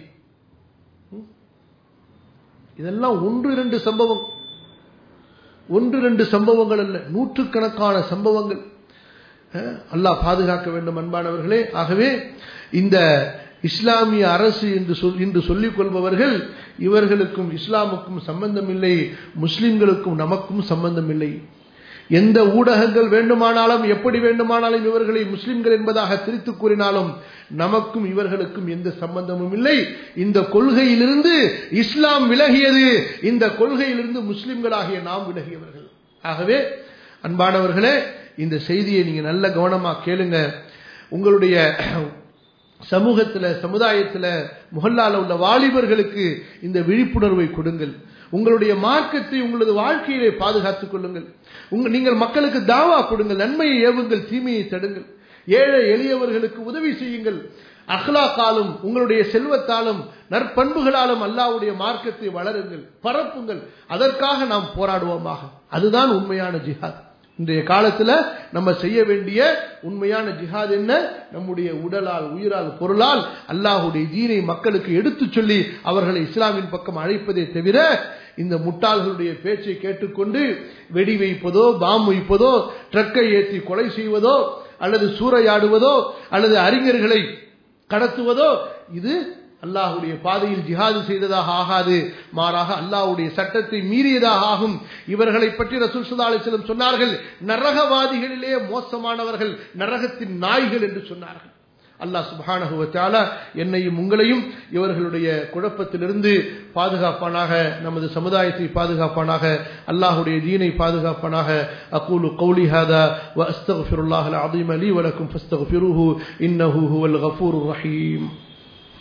இதெல்லாம் ஒன்று இரண்டு சம்பவம், ஒன்று இரண்டு சம்பவங்கள் அல்ல, நூற்றுக்கணக்கான சம்பவங்கள். அல்லாஹ் பாதுகாக்க வேண்டும் அன்பானவர்களே. ஆகவே இந்த இஸ்லாமிய அரசு என்று இன்று சொல்லிக் கொள்பவர்கள், இவர்களுக்கும் இஸ்லாமுக்கும் சம்பந்தம் இல்லை, முஸ்லிம்களுக்கும் நமக்கும் சம்பந்தம் இல்லை. எந்த ஊடகங்கள் வேண்டுமானாலும் எப்படி வேண்டுமானாலும் இவர்களை முஸ்லிம்கள் என்பதாக திரித்து கூறினாலும் நமக்கும் இவர்களுக்கும் எந்த சம்பந்தமும் இல்லை. இந்த கொள்கையிலிருந்து இஸ்லாம் விலகியது, இந்த கொள்கையிலிருந்து முஸ்லிம்களாகிய நாம் விலகியவர்கள். ஆகவே அன்பானவர்களே, இந்த செய்தியை நீங்க நல்ல கவனமா கேளுங்க. உங்களுடைய சமூகத்துல, சமுதாயத்துல, முஹல்லால உள்ள வாலிபர்களுக்கு இந்த விழிப்புணர்வை கொடுங்கள். உங்களுடைய மார்க்கத்தை உங்களது வாழ்க்கையிலே பாதுகாத்துக் கொள்ளுங்கள். நீங்கள் மக்களுக்கு தாவா கொடுங்கள், நன்மையை ஏவுங்கள், தீமையை தடுங்கள், ஏழை எளியவர்களுக்கு உதவி செய்யுங்கள். அஹ்லாக்காலும் உங்களுடைய செல்வத்தாலும் நற்பண்புகளாலும் அல்லாஹ்வுடைய மார்க்கத்தை வளருங்கள், பரப்புங்கள். அதற்காக நாம் போராடுவோமாக. அதுதான் உண்மையான ஜிஹாத். இன்றைய காலத்துல நம்ம செய்ய வேண்டிய உண்மையான ஜிஹாத் என்ன? நம்முடைய உடலால், உயிரால், பொருளால் அல்லாஹ்வுடைய தீனை மக்களுக்கு எடுத்து சொல்லி அவர்களை இஸ்லாமின் பக்கம் அழைப்பதே தவிர இந்த முட்டாள்களுடைய பேச்சை கேட்டுக்கொண்டு வெடி வைப்பதோ, பாம் வைப்பதோ, ட்ரக்கை ஏற்றி கொலை செய்வதோ, அல்லது சூறையாடுவதோ, அல்லது அறிஞர்களை கடத்துவதோ, இது அல்லாஹ்வுடைய பாதையில் ஜிஹாது செய்ததாக ஆகாது. மாறாக அல்லாஹ்வுடைய சட்டத்தை மீறியதாக ஆகும். இவர்களை பற்றி ரசூல் ஸல்லல்லாஹு அலைஹி வஸல்லம் சொன்னார்கள், நரகவாதிகளிலே மோசமானவர்கள், நரகத்தின் நாய்கள் என்று சொன்னார்கள். அல்லாஹ் சுப்ஹானஹு வ தஆலா என்னையும் உங்களையும் இவர்களுடைய குழப்பத்திலிருந்து பாதுகாப்பானாக, நமது சமுதாயத்தை பாதுகாப்பானாக, அல்லாஹ்வுடைய தீனை பாதுகாப்பானாக. அகூலு கௌலி ஹாதா வ அஸ்தக்ஃபிருல்லாஹல் அஸீம் லீ வ லக்கும் ஃபஸ்தக்ஃபிருஹு இன்னஹு ஹுவல் கஃபூருர் ரஹீம்.